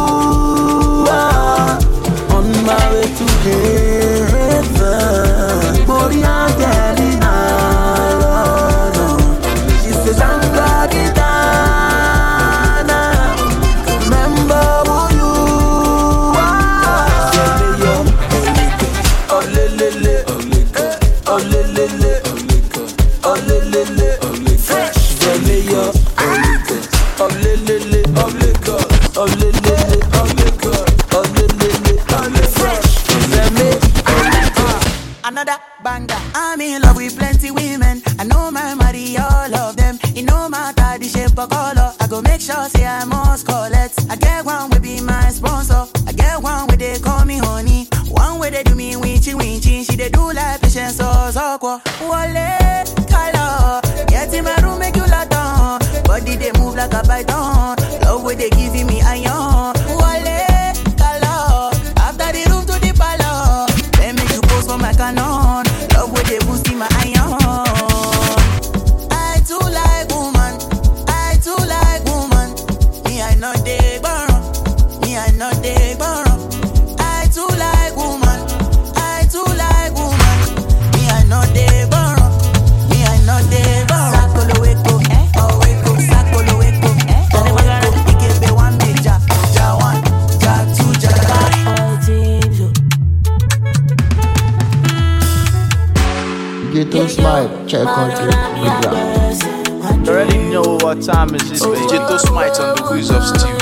Speaker 1: are on my way to heaven. Body Angelina, she says I'm back in Ghana. Remember who you are. Oh lele, oh lele, oh lele, oh lele, fresh, yo. Oh lele, oh liquor, oh lele, oh liquor, oh lele, oh liquor, fresh, another banger. I'm in love with plenty women. I know my marry all of them. It no matter the shape or color. I go make sure say I must collect. I get one will be my sponsor. I get one where they call me honey. One where they do me winchy winchy. She they do like patience or so. Wale, color. Get in my room, make you lot on. Body they move like a python. Love where they giving me iron. Wale, color. After the room to the palace. They make you pose for my canon. Love where they boosting my iron. I too like woman. I too like woman. Me I know they borrow. Me I know they borrow. I too like woman. I too like woman. Me I know they borrow. Me I know they borrow. Sakolo weko, oh weko, sakolo weko, oh weko. Ikebe one major, ja one, ja two, ja three.
Speaker 7: Ghetto Smite, check on Instagram.
Speaker 3: You already know what time it is, baby. Ghetto Smite on the wheels of steel.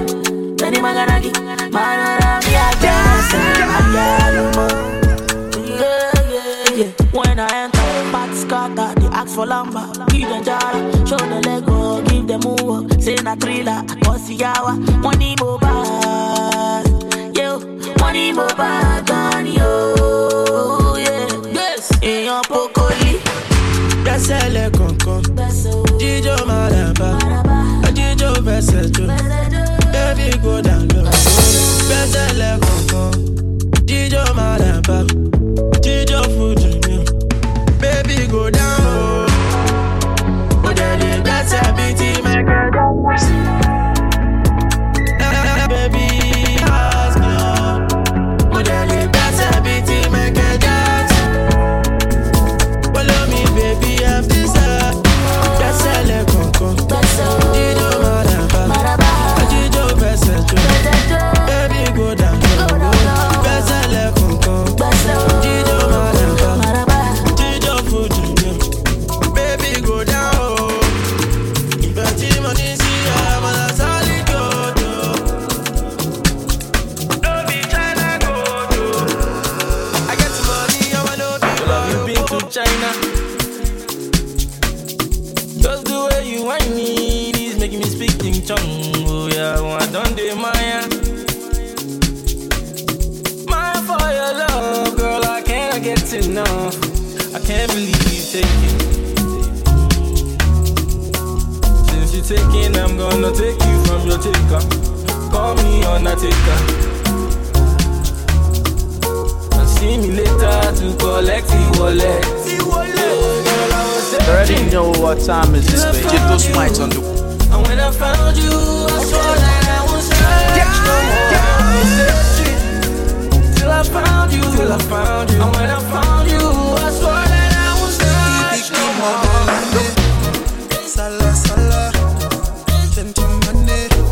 Speaker 9: When I enter, Pat scatter, they ask for lamba. Give them jara, show the Lego, give them move. Say na thriller, bossy yawa. Money mo bad, yo. Money mo bad, gun yo, yeah. Yes, in your pokoli.
Speaker 18: That's a le concon. Jijo maraba, Jijo vesejo. Baby go down low. That's a le concon. Jijo maraba, Jijo fuji. Baby go down low. Oh, daddy, that's a beauty maker. Baby, ask me. Oh, daddy, that's a beauty maker. Follow me, baby, I'm this up. That's a le conco. Jijo maraba, Jijo vesejo. Baby go down low. That's a le conco. Jijo maraba, Jijo fuji. Baby go down low. If I see money, see I'm on a solid go to. Don't be China go to. I get some money, I wanna be love. You been to China? Just the way you want me is making me speak in tongue. Oh yeah, I done the Maya. Maya for your love, girl, I can't get enough. I can't believe you take it.
Speaker 21: taking, I'm gonna take you from your taker. Call me Undertaker. And see me later to collect the wallet.
Speaker 2: You already know what time is this, baby.
Speaker 3: Get those mics on the.
Speaker 21: And when I found you, I swore that I was search no more. Till I found you, till I found you. And when I found you, I swore that I was search no more.
Speaker 11: Salah, salah, gentleman,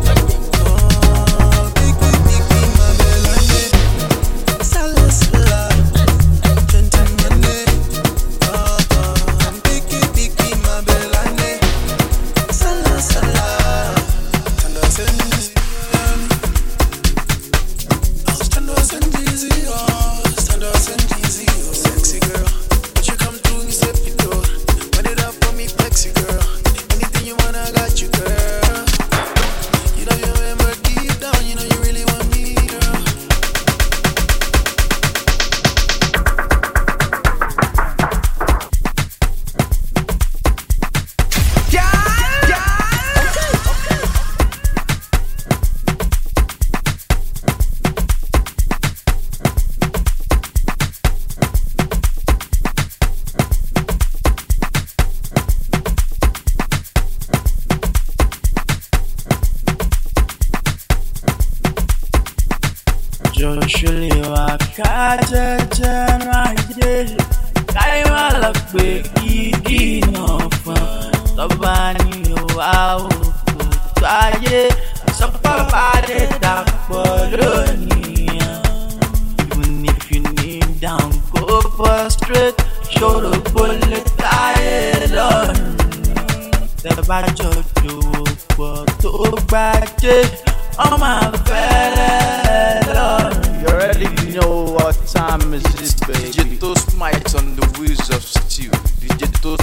Speaker 1: Joshua wakajeje n'ayé káyé má lọ pé gidi náà fún tọ́ba ní òwà òkú tó ayé sọ́pọ̀ bá dé dàpọ̀ lónìí. Even if you kneel down, go prostrate, ṣòro kó lè táyé lọ́rùn. Tẹ́ bá jọ dòwò pọ̀ tó gbàjẹ́ ọmọ àfẹ́rẹ́ lọ́rùn.
Speaker 2: You already know what time is this, baby.
Speaker 3: D J Toast mics on the wheels of steel. D J Toast.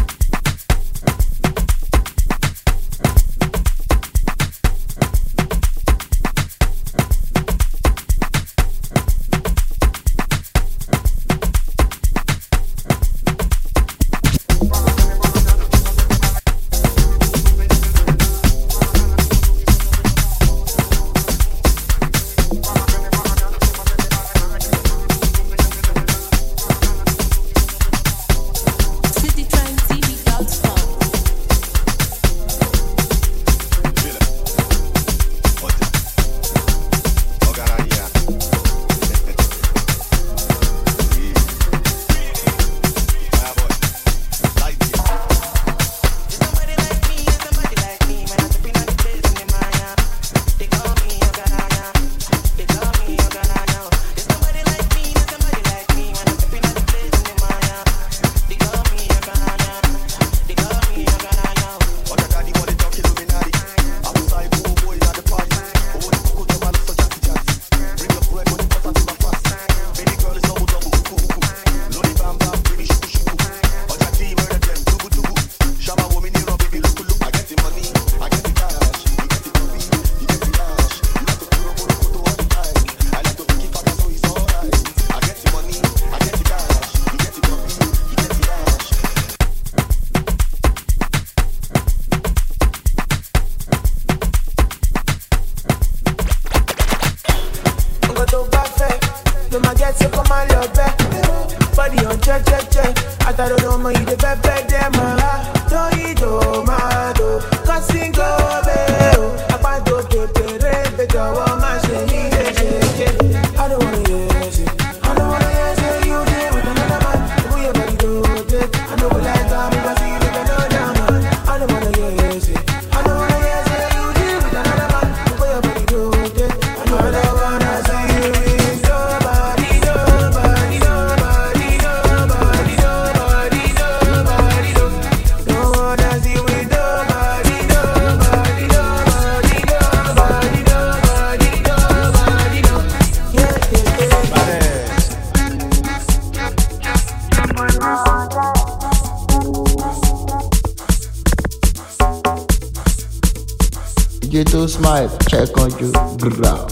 Speaker 7: D J Toast Smile, check on you, grab.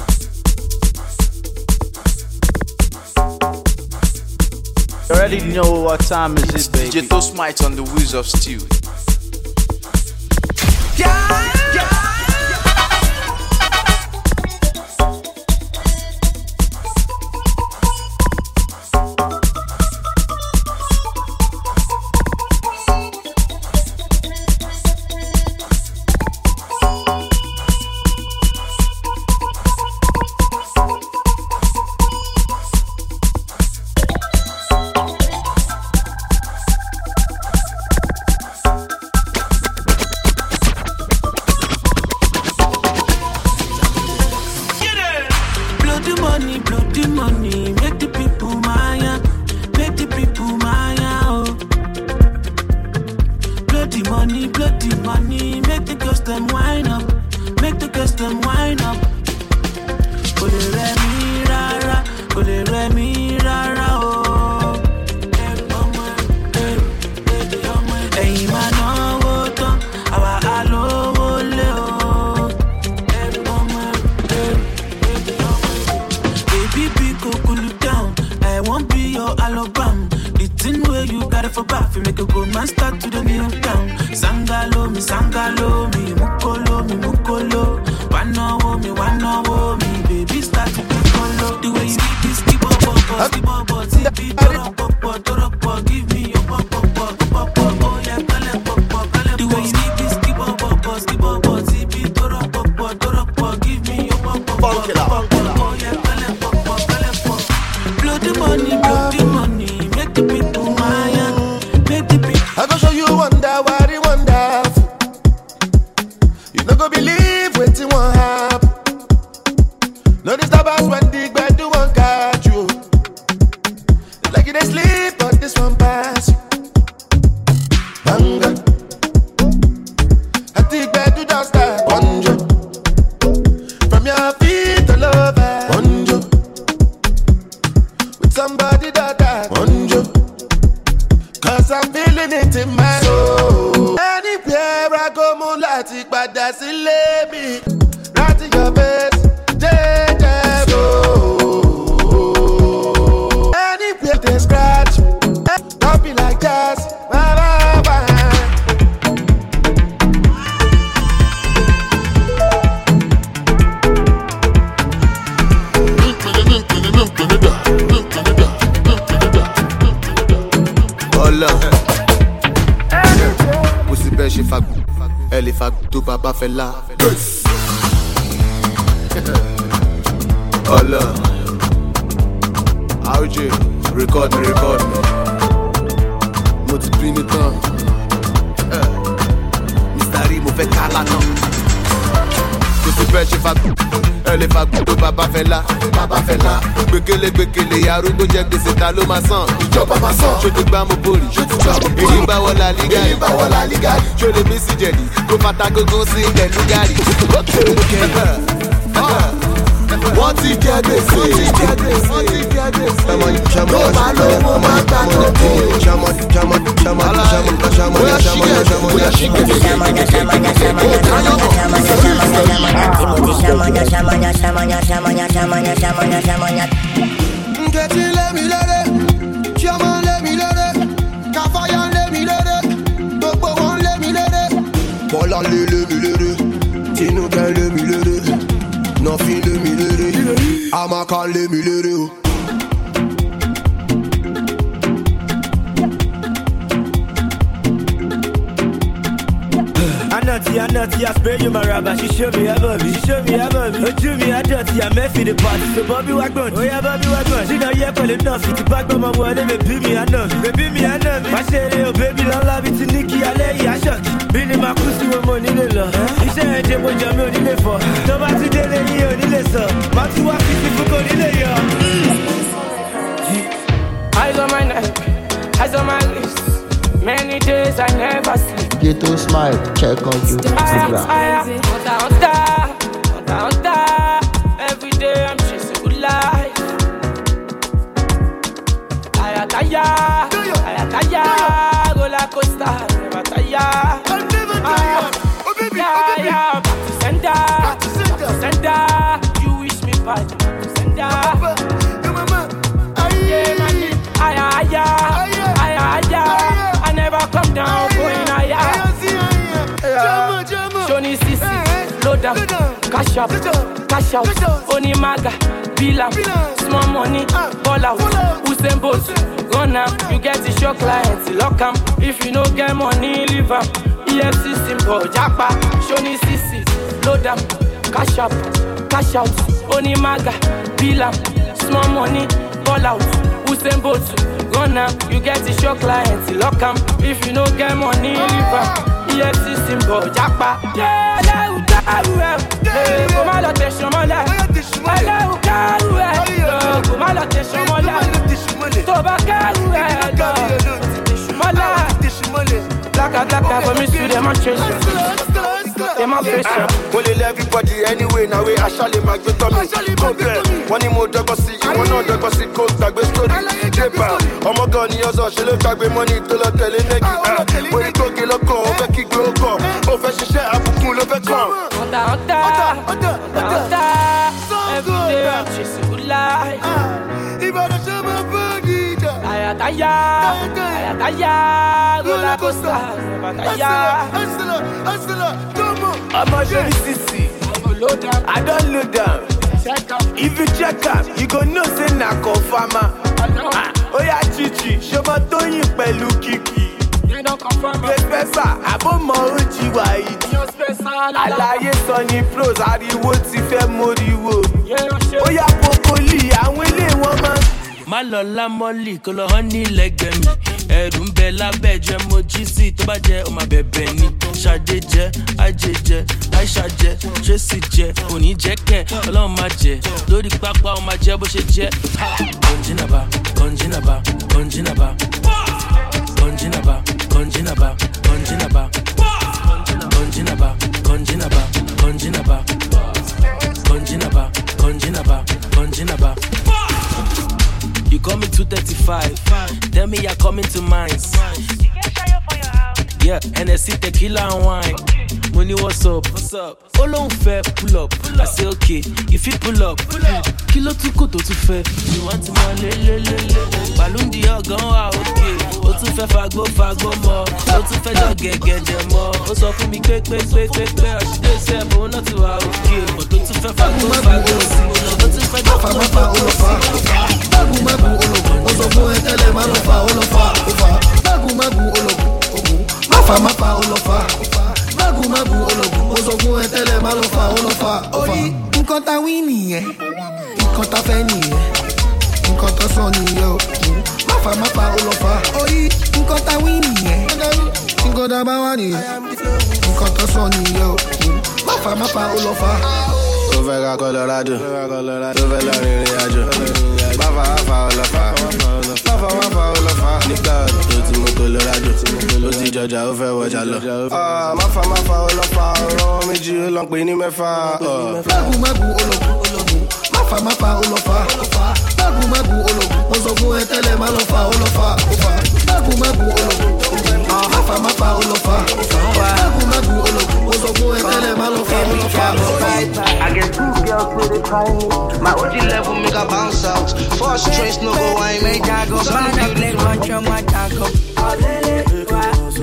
Speaker 2: You already know what time is this, baby.
Speaker 3: D J Toast mics on the wheels of steel.
Speaker 11: Yeah, yeah.
Speaker 20: girls them wine up, make the girls them wine up. Go le re mi rara, go le re mi rara oh. Ẹ̀yin máa náwó tán, àwa á lówó lé o. Baby, be cool, cool you down. I won't be your Alabama. The thing where you got it for back, you make a good man start to the kneel down. Sangalo me, sangalo me, mukolo me, mukolo. Wanawo me, wanawo me, baby start to mukolo. The way you keep this, keep up, up, up, keep up, up, keep it up, up, up, up, up, give me your pop, pop, pop, pop, pop, oh yeah, kale, pop, pop, kale. The way you keep this, keep up, up, up, keep up, up, keep it up, up, up, up, up, give me your pop, pop, pop, pop, pop, oh yeah, kale, pop, pop, kale, pop. Blow the money, blow the money, make the people mine, make the people.
Speaker 11: I go show you wonder, what it wonderful. You not go believe what you want happen. No disturb us when the bed do one catch you. Like you they sleep, but this one pass you. Hunger. I think bed do just start bonjo. From your feet all over bonjo. With somebody that that bonjo. Cause I'm feeling it in my soul. Anywhere I go, moonlight, but that's a lady. Right in your face, J J. Anywhere they scratch, don't be like jazz. Bye, bye, bye. Hola. Pussy belle, she fag. Elle est fag, tout papa fait là. Hola. R J, record me, record me. Multiplie le temps. Mister Rimo fait calaton. Pussy belle, she fag. Elle est fag, tout papa fait là. Papa fait là. Bekele, bekele, yaro go jẹ gbèsè ta ló ma san. Ìjọba ma san. Ṣo ti gbá mo bori? Ṣo ti gbá mo bori? Èyí bá wọlá lígàrí. Èyí bá wọlá lígàrí. Ṣo lè mí sí jẹ̀lì? Kó fata gógó sí ilẹ̀ lígàrí. Wọ́n ti jẹ gbèsè. Wọ́n ti jẹ gbèsè. Wọ́n ti jẹ gbèsè. Ló máa ló mo máa gbà lóde. Ṣamọ ṣamọ ṣamọ ṣamọ ṣamọ bóyá ṣí gbèsè. Bóyá ṣí gbèsè. Ṣamọ ṣamọ ṣamọ ṣamọ ṣamọ ṣamọ. Nketi le mi lere, Chioma le mi lere, Kafaya le mi lere, gbogbo wọn le mi lere. Bọ́lá le le mi lere, Tinubu le mi lere, Nọ́fin le mi lere, Amaka le mi lere o.
Speaker 12: Anati, Anati, I spray you my rubber. She show me a Bobby, she show me a Bobby. Oh, do me a dirty, I met for the party. So Bobby Wagon, oh yeah, Bobby Wagon. She know you call it enough. It's back by my word, baby me I know, baby me I know. My shady, oh baby, I love it to Nikki, I lay you, I shock. Been in my pussy with money, the law. He said, Jay, what you're on the for. Nobody did any on the lesson. My two are fifty for going in the yard.
Speaker 22: Eyes on my neck, eyes on my lips. Many days I never sleep.
Speaker 7: Ghetto Smile, check on you.
Speaker 22: Every day I'm chasing good life. I tire, I tire, roller coaster, never tire. Never tire. Oh baby, oh baby. Back to sender, back to sender, sender. You wish me back to sender. Yeah, man, I, I, I, I, I never come down, going higher. Johnny Sisi, load up, cash up, cash out, Onimaga, Bilam, small money, ball out, Usain Bolt, run up, you get the show clients, lock 'em. If you no get money, leave 'em. E F C simple, Japa, Johnny Sisi, load up, cash up, cash out, Onimaga, Bilam, small money, ball out, Usain Bolt, run up, you get the show clients, lock 'em. If you no get money, leave 'em. E F C symbol, Japa. Yeah, let you carry it. Come on, let us show my life. Let you carry it. Come on, let us show my life. Toba carry it. My life. Black and black, for me, see them on chase. They my face up.
Speaker 18: Only everybody anyway, now we actually make the tummy. Go there, one more dog see, one more dog see, go tag with story. Japan, oh my god, you're so she look tag with money to the telling. When you go get a call, over kick go go. Over she share up, cool over come.
Speaker 22: Ota, ota, ota, ota. Every day I'm chasing good life.
Speaker 18: Even the summer buggy.
Speaker 22: Ayataya, ayataya, roller coaster. Ayataya.
Speaker 18: Hustler, hustler, come on.
Speaker 11: I'm a Johnny Sissy. I don't load down. If you check up, you gon' know say na confirmer. Oh yeah, Chichi, show my Tony pẹ̀lú Kiki. Pẹ́sà, àbọ̀ mọ ojú wa yìí. Àlàyé sọ ní pros, ariwo ti fẹ́ moriwo. Ó yá pokoli, àwọn ilé wọn máa.
Speaker 13: Má lọ lámọ́lì kó lọ hán ní lẹ́gbẹ̀ẹ́ mi. Ẹ̀rù ń bẹ lábẹ́ jẹ́ mo jí sí tó bá jẹ́ ọmọ bẹ̀bẹ̀ ni. Ṣadé jẹ́, Ajé jẹ́, Aisha jẹ́, Tracy jẹ́, òní jẹ́ kẹ̀, Ọlọ́run máa jẹ́. Lórí pápá ó máa jẹ́ bó ṣe jẹ́. Kọ̀njínàbà, kọ̀njínàbà, kọ̀njínàbà. Kọ̀njínàbà, kọ̀njínàbà, kọ̀njínàbà. Kọ̀njínàbà, kọ̀njínàbà, kọ̀njínàbà. Kọ̀njínàbà, kọ̀njínàbà, kọ̀njínàbà. You call me two thirty-five. Tell me you're coming to mines. Yeah, N S C tequila and wine. Money, what's up? What's up? All on fair, pull up. I say okay, if you pull up, kilo tu koto tu fair. You want to man le le le le. Balloon di ogan wa okay. O tu fẹ́ fagbo fagbo mo. O tu fẹ́ jọ gẹ̀gẹ̀dẹ̀ mo. O sọ fún mi pé pé pé pé pé ọ̀ṣìdé ṣe bò not to wa okay. O tu tu fẹ́ fagbo fagbo sí. O tu fẹ́ jọ gẹ̀gẹ̀dẹ̀ mo.
Speaker 21: Magu magu ologun, osogun etele ma lo fa olofa, ofa. Magu magu ologun, ogun, mafa mafa olofa. Magu magu ologun, osogun etele ma lo fa olofa, ofa. Orí nǹkan tá wí nìyẹn, nǹkan tá fẹ́ nìyẹn, nǹkan tó sọ nìyẹn o. Mafa mafa olofa. Orí nǹkan tá wí nìyẹn, nǹkan tá bá wà nìyẹn, nǹkan tó sọ nìyẹn o. Mafa mafa olofa.
Speaker 18: Tó fẹ́ ká Colorado, tó fẹ́ lọ rìnrìn àjò. Máfa máfa ọlọ́fà, máfa máfa ọlọ́fà. Nígbà tó ti mú Colorado, ó ti jọjà ó fẹ́ wọjà lọ. Máfa máfa ọlọ́fà, ọ̀rọ̀ méjì ó lọ pé ní mẹ́fà.
Speaker 21: Magu magu ologun, máfa máfa ọlọ́fà. Magu magu ologun, mo sọ fún ẹ tẹ́lẹ̀ má lọ fa ọlọ́fà. Magu magu ologun, máfa máfa ọlọ́fà. Magu magu ologun, mo sọ fún ẹ tẹ́lẹ̀ má lọ fa ọlọ́fà.
Speaker 14: I get two girls with it crying. My O G level make a bounce out. Four straight no go wine me.
Speaker 23: Jago bana play one from my taco. Alele, wa,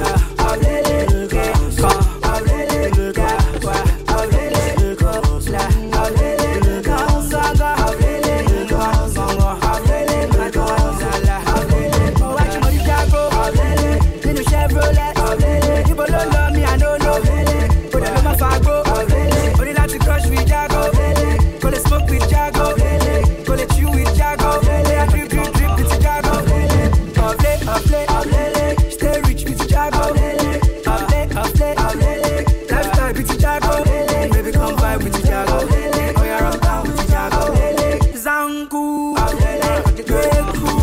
Speaker 23: alele, ke, ko, alele, ka, wa, alele, ko, la, alele, ka, saga, alele, ko, songo, alele, ko, sala, alele. Watch my Jago, alele, in the Chevrolet, alele. People don't love me, I don't know. But I love my fago, alele. Only like to crush with Jago, go to smoke with Jago, go to chew with Jago. I drip, drip, drip with Jago. Play, play, play, stay rich with Jago. Play, play, play, lifestyle with Jago. Baby, come vibe with Jago. Oh, you're on down with Jago. Zanku, Greku,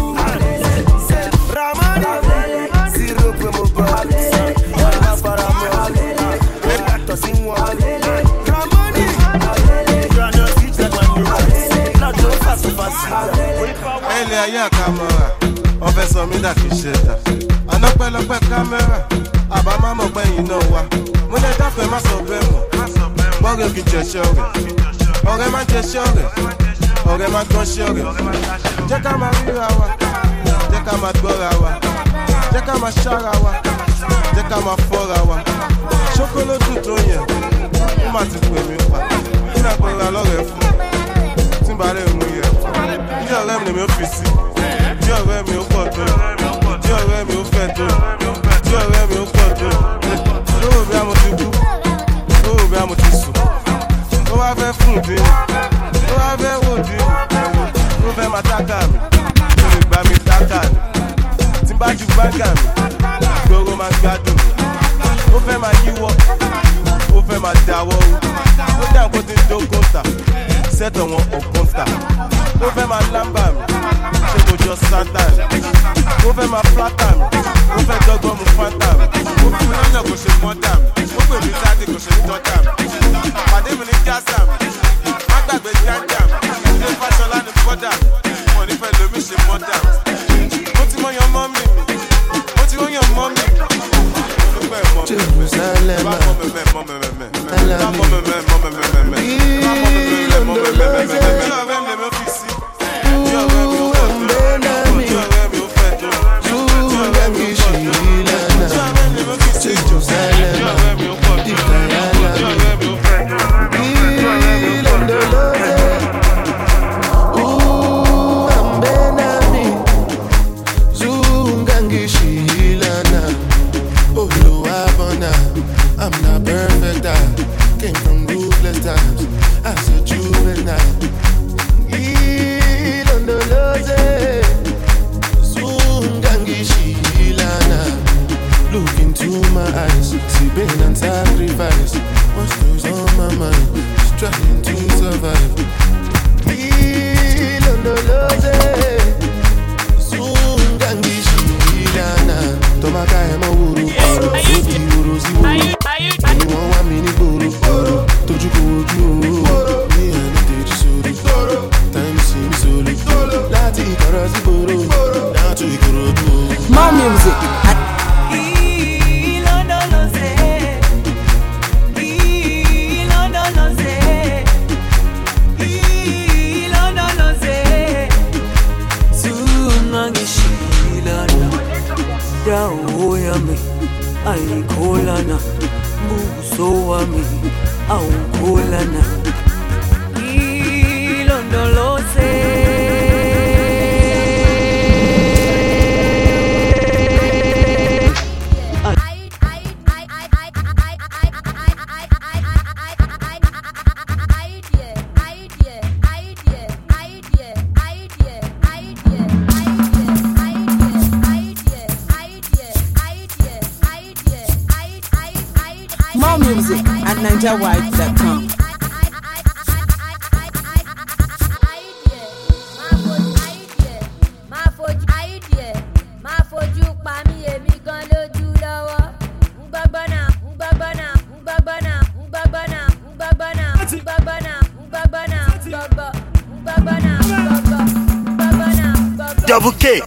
Speaker 18: Ramani, zero promo box. Ọ̀rọ̀ fara mọ́, ẹ̀ka tọ̀ sí wọn. Ramani, ìrànà ìjẹ́ wọn lọ́jọ́ fàṣífàṣí. Ẹ̀lẹ́ ayé àkàmọ́ra, wọ́n fẹ́ sọ mí dà kí ṣe dà. Ọlọ́pẹ́lọpẹ́ kámẹ́rà, àbá má mọ̀ pẹ́yìn náà wá. Mo lè dáfẹ́ má sọ bẹ́ẹ̀ mọ̀. Bọ́ọ̀rẹ́ òkè jẹ̀ṣẹ́ rẹ̀, ọ̀rẹ́ má jẹ̀ṣẹ́ rẹ̀, ọ̀rẹ́ má gbọ́nṣẹ́ rẹ̀. Jẹ́ ká máa ríra wa, jẹ́ ká máa gbọ́ra wa, jẹ́ ká máa ṣára wa, jẹ́ ká máa fọ́ra wa. Ṣókólódù tó yẹn, ó má ti pè mí pa. Nígbà pé ra lọ́rẹ̀ fún, tí n bá lè mú yẹ. Bí ọ̀rẹ́ mi ni mi ò fi sí, bí ọ̀rẹ́ mi ò pọ̀ tó, bí ọ̀rẹ́ mi ò fẹ́ tó, bí ọ̀rẹ́ mi ò pọ̀ tó. Lóòrò bí a mo ti kú, lóòrò bí a mo ti sùn. Ó wá fẹ́ fún dín, ó wá fẹ́ wò dín. Ó fẹ́ máa tákà mi, ó lè gbá mi tákà mi. Tí n bá ju gbáǹgà mi, gbòòrò máa gbádùn mi. Ó fẹ́ máa yíwọ́, ó fẹ́ máa dáwọ́ o. Ó dà kó ti ń dó kóńtà, sẹ́tọ̀ wọn ò kóńtà. Ó fẹ́ máa lámbà mi, ṣé mo jọ sáńtà mi. Ó fẹ́ máa flátà mi, ó fẹ́ dọ́gbọ́n mu fáńtà mi. Ó fún mi lọ́nà kò ṣe mọ́tà mi, ó pè mí sáàdì kò ṣe ní tọ́tà mi.
Speaker 22: More music. More music at ninja white dot com.
Speaker 15: Double K.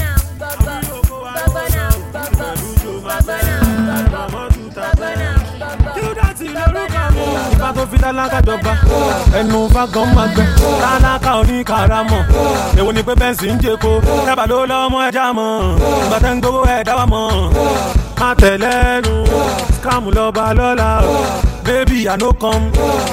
Speaker 5: Ìbá tó fi tálákà jọba, ẹnu fagan máa gbẹ, tálákà òní karamọ̀. Èwo ni pé bẹ́ǹsì ń jẹ́ko, dábàá ló lọ́mọ ẹja mọ̀. Ìgbà tẹ́ ń gbowó ẹ̀ dáwà mọ̀. Má tẹ̀lẹ́nu, scam lọ́ba lọ́la. Baby, I no come,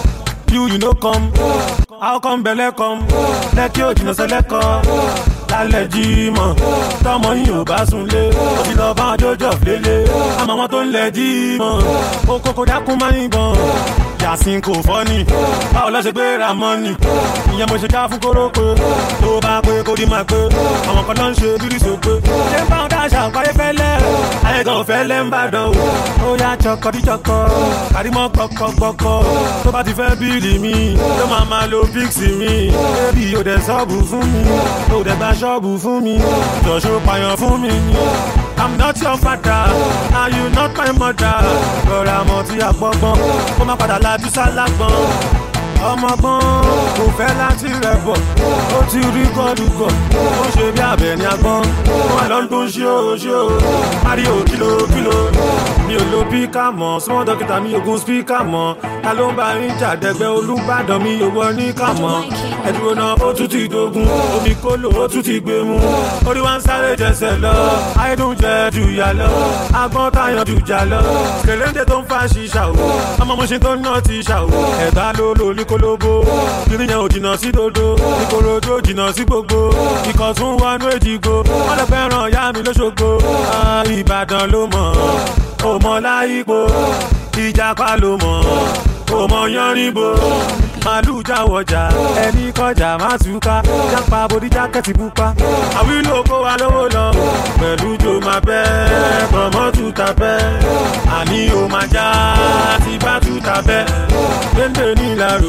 Speaker 5: you you no come. How come belle come? Lẹ́kí òjìnà sẹ́lẹ̀kọ́. Lálẹ́ jí mọ̀, tọmọ yìí ò bá sunlé. Ó ti lọ bá jọjọ lélẹ̀, àmọ́ wọn tó ń lẹ̀ jí mọ̀. Ó kókó dákún máa ń yìnbọn. Yàsín kò fọ́ ni, báwo lọ ṣe gbé ra mọ́nì? Ìyẹn mo ṣe já fún kórópè, tó bá pé kó di máa pé. Àwọn kan ló ń ṣe bírí sópé. Ṣé ń bá wọn dáṣà àpáyé fẹ́lẹ́? Ayé gan fẹ́lẹ́ ń bàdàn o. Ó yá chọkọ bí chọkọ, kàrímọ́ gbọkọgbọkọ. Tó bá ti fẹ́ bíìlì mi, ló máa máa lo píksì mi. Bébì ò dẹ̀ sọ́ọ̀bù fún mi, ò dẹ̀ gba ṣọ́ọ̀bù fún mi. Jọ̀ṣọ́ pààyàn fún mi ni. I'm not your father, are you not my mother? Rọra mọ̀ tí a gbọ́gbọ́n, kó má padà lajú sálágbọ́n. Ọmọgbọ́n kò fẹ́ láti rẹ̀ bọ̀, ó ti rí gọ́dùgọ̀, ó ṣe bí abẹ ní agbọ́n. Wọ́n lọ ń dún ṣíò ṣíò, Mario kìlò kìlò. Mi ò lo píkà mọ́, small dókítà mi ogun spíkà mọ́. Ta ló ń bá yín jàdẹ́gbẹ́ Olúbàdàn mi ò wọ ní kà mọ́. Ẹ̀dúró náà ó tún ti dogun, omi kólò ó tún ti gbé mu. Orí wa ń sáré jẹsẹ̀ lọ, àìdùn jẹ jù yà lọ. Agbọ́n táyàn jù jà lọ, kèléńdé tó ń fa ṣíṣà o. Ọmọ mọ̀ṣin tó ń ná ti ṣà o. Ẹ̀dá ló lò ní kólóbó, kiri yẹn ò jìnnà sí dodo. Ìkòròdú ò jìnnà sí gbogbo, ikọ̀ tún wọnú èjìgbò. Wọ́n lọ fẹ́ràn ìyá mi lóṣogbo. Ìbàdàn ló mọ̀, ó mọ̀ láyípo. Ìjàpá ló mọ̀, ó mọ̀ yánníbo. Màlúù jáwọjà, ẹni kọjá má túká. Jápa bodi jákẹ́tì pupa. Àwílò kó wa lówó lọ, pẹ̀lú jo máa bẹ́. Bọ̀mọ́ tuta bẹ́, àní o máa já ti bá tuta bẹ́. Déndé ní ìlàrò,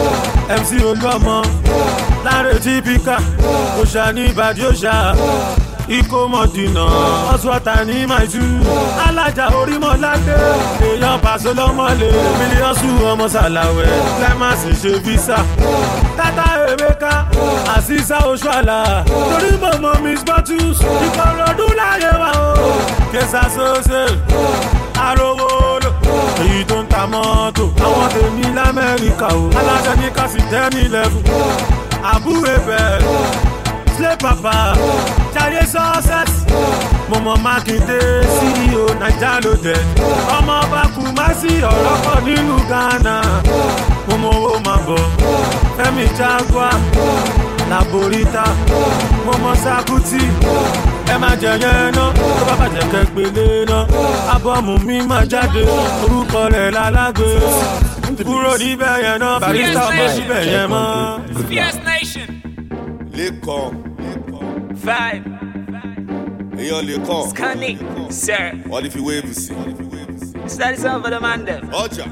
Speaker 5: M C Olúọmọ, Láre típíkà, òṣà ní ìbàdí òṣà. Ikó mọ̀dínà, ọ̀ṣọ́ta ní màìtú. Alájà orímọ̀ládé, èèyàn pàṣẹ lọ́mọlé. Mílíọ̀sù ọmọ sàlàwẹ̀, Clemence ṣe físà. Tata Emeka, Àṣìṣà Oṣuàlà. Torí mọ̀mọ́ Miss Bottles, Ìkòròdú láyé wa o. Kẹsà sọ́sẹ̀, Arówó lò.
Speaker 10: èyí tó ń ta mọ́tò. Àwọn tèmi l'Amẹ́ríkà o, aláṣẹ ní kásì tẹ́ni lẹ́fù. Àbúrò bẹ́ẹ̀, slay papa, Jaiye success. Mo mọ Mákindé, C E O Naija loaded. Ọmọ ọba Kumasi ọ̀rọ̀ pọ̀ nínú Ghana. Mo mọ owó máa bọ̀, Fẹ́mi Jaguar, Laborita. Mo mọ Sakuti, ẹ má jẹ yẹn ná. Tó bá bàjẹ́ kẹ́gbélé ná. Ábọ́ọ̀mù mi máa jáde, orúkọ rẹ̀ lálágbé. Kúrò níbẹ̀ yẹn ná, Barrister ọmọ síbẹ̀ yẹn mọ́.
Speaker 16: Fierce Nation.
Speaker 17: Lẹ́kọ̀ọ́.
Speaker 16: Five.
Speaker 17: Èèyàn Lẹ́kọ̀ọ́.
Speaker 16: Scanning, sir.
Speaker 17: Wọ́n ní fi wéèvù sí.
Speaker 16: Study some for the man them.
Speaker 17: Ọjà.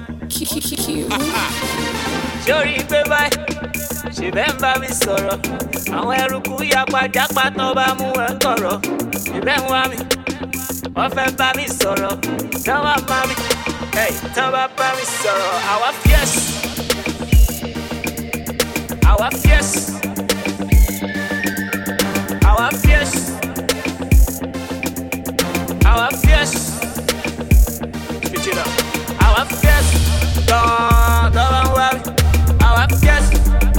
Speaker 16: Sórí pé báyìí, ṣe bẹ́ẹ̀ ń bá mi sọ̀rọ̀. Àwọn eruku yapa jápa tán bá mú ẹ kọ̀rọ̀. Ṣe bẹ́ẹ̀ ń wá mi, wọ́n fẹ́ bá mi sọ̀rọ̀. Tán wá bá mi, tán bá bá mi sọ̀rọ̀. Àwa fierce. Àwa fierce. Àwa fierce. Àwa fierce. Switch it up. Àwa fierce. God, don't worry. Àwa fierce.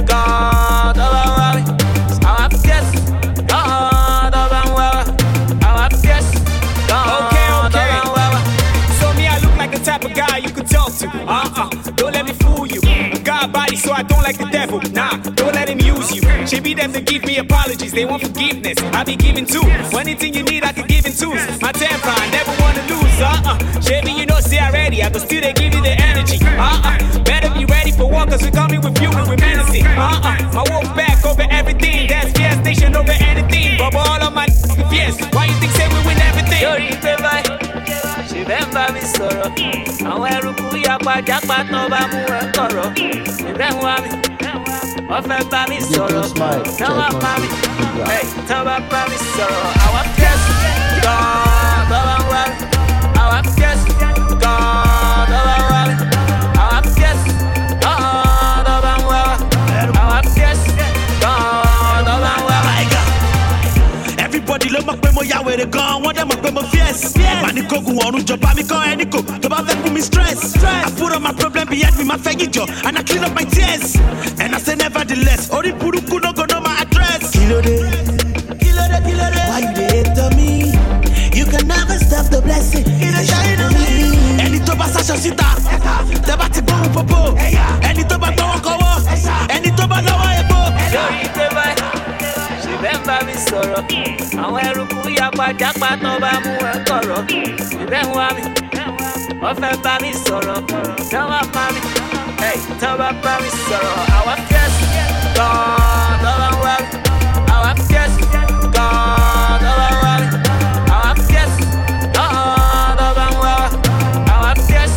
Speaker 16: God, don't worry. Àwa fierce. God, don't worry. Àwa fierce. God, don't worry.
Speaker 24: So me, I look like the type of guy you could talk to. Uh-uh, don't let me fool you. I got a body, so I don't like the devil. Nah, don't let him use you. She be them to give me apologies, they want forgiveness. I be giving too. Anything you need, I can give in twos. My temper, I never wanna lose. Uh-uh, Shabby, you know, say already. I can still they give you the energy. Uh-uh, better be ready for war, cause we coming with you and we're menacing. Uh-uh, my wolf back over everything. That's Fierce Nation over anything. But all of my fierce. Why you think say we win everything?
Speaker 16: Sórí pé báyìí, ṣe bẹ́ẹ̀ ń bá mi sọ̀rọ̀. Àwọn eruku yapa jápa tán bá mú ẹ kọ̀rọ̀. Ṣe bẹ́ẹ̀ ń wá mi, wọ́n fẹ́ bá mi sọ̀rọ̀. Tán wá bá mi, tán bá bá mi sọ̀rọ̀. Àwa fierce, God, tán bá ń wá mi. Àwa fierce, God, tán bá ń wá mi. Àwa fierce, God, tán bá ń wá mi. Àwa fierce, God, tán bá ń wá mi.
Speaker 25: Everybody ló mọ̀ pé mo ya wèrè gan, wọ́n dẹ̀ mọ̀ pé mo fierce. Manikogun ọ̀run jọba mi kọ́ ẹni kò, tó bá fẹ́ fún mi stress. I put all my problem behind me, my fẹ́ yíjọ, and I clean up my tears. And I say nevertheless, orí burúkú no go know my address. Kílódé, kílódé, kílódé. Why you dey hate on me? You can never stop the blessing. It's a shine on me. Ẹni tó bá ṣaṣọ síta, tẹ́ bá ti gbóhùn pọ̀pọ̀. Ẹni tó bá gbọ́wọ́ kọ́wọ́, ẹni tó bá lọ́wọ́ epo.
Speaker 16: Sórí pé báyìí, ṣe bẹ́ẹ̀ ń bá mi sọ̀rọ̀. Àwọn eruku yapa jápa tán bá mú ẹ kọ̀rọ̀. Ṣe bẹ́ẹ̀ ń wá mi, wọ́n fẹ́ bá mi sọ̀rọ̀. Tán wá bá mi, tán bá bá mi sọ̀rọ̀. Àwa fierce, God, tán bá ń wá mi. Àwa fierce, God, tán bá ń wá mi. Àwa fierce, God, tán bá ń wá mi. Àwa fierce,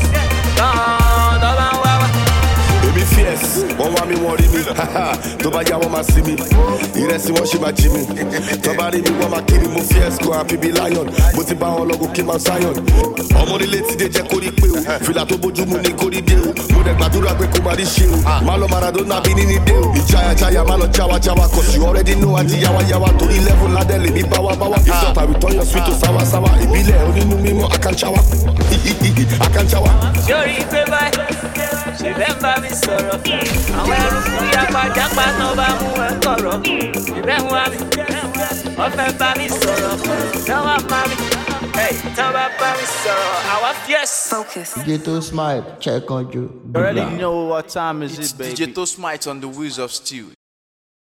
Speaker 16: God, tán bá ń wá mi.
Speaker 17: Èmi fierce, wọ́n wá mi wọ́n rí mi. Tó bá yá wọ́n máa sí mi. Ìrẹsì wọ́n ṣe máa jí mi. Tó bá rí mi wọ́n máa kiri mo fierce kó àfi bí lion. Mo ti bá wọn lọ́gùn kí n máa sáyọ̀n. Ọmọ nílé ti dé jẹ́ kórí pé o. Fìlà tó bójú mu ní kórí dé o. Mo dẹ̀ gbàdúrà pé kó máa rí ṣe o. Má lọ Maradona bí níní dé o. Ìjayàjayà má lọ jáwájáwá. Cause you already know àti yáwáyáwá. Torí level ládẹ́ lè ní báwábáwá. Ìjọba ìtọ́yọ̀ sweet to sáwásáwá. Ìbílẹ̀ onínú mímọ́ àkànṣáwá. Àkànṣáwá.
Speaker 16: Sórí pé báyìí, ṣe bẹ́ẹ̀ ń bá mi sọ̀rọ̀. Àwọn eruku yapa jápa tán bá mú ẹ kọ̀rọ̀. Ṣe bẹ́ẹ̀ ń wá mi, wọ́n fẹ́ bá mi sọ̀rọ̀. Tán wá bá mi, tán bá bá mi sọ̀rọ̀. Àwa fierce.
Speaker 7: Focus. D J To Smite, check on you.
Speaker 2: You already know what time is it, baby.
Speaker 3: D J To Smite on the wheels of steel.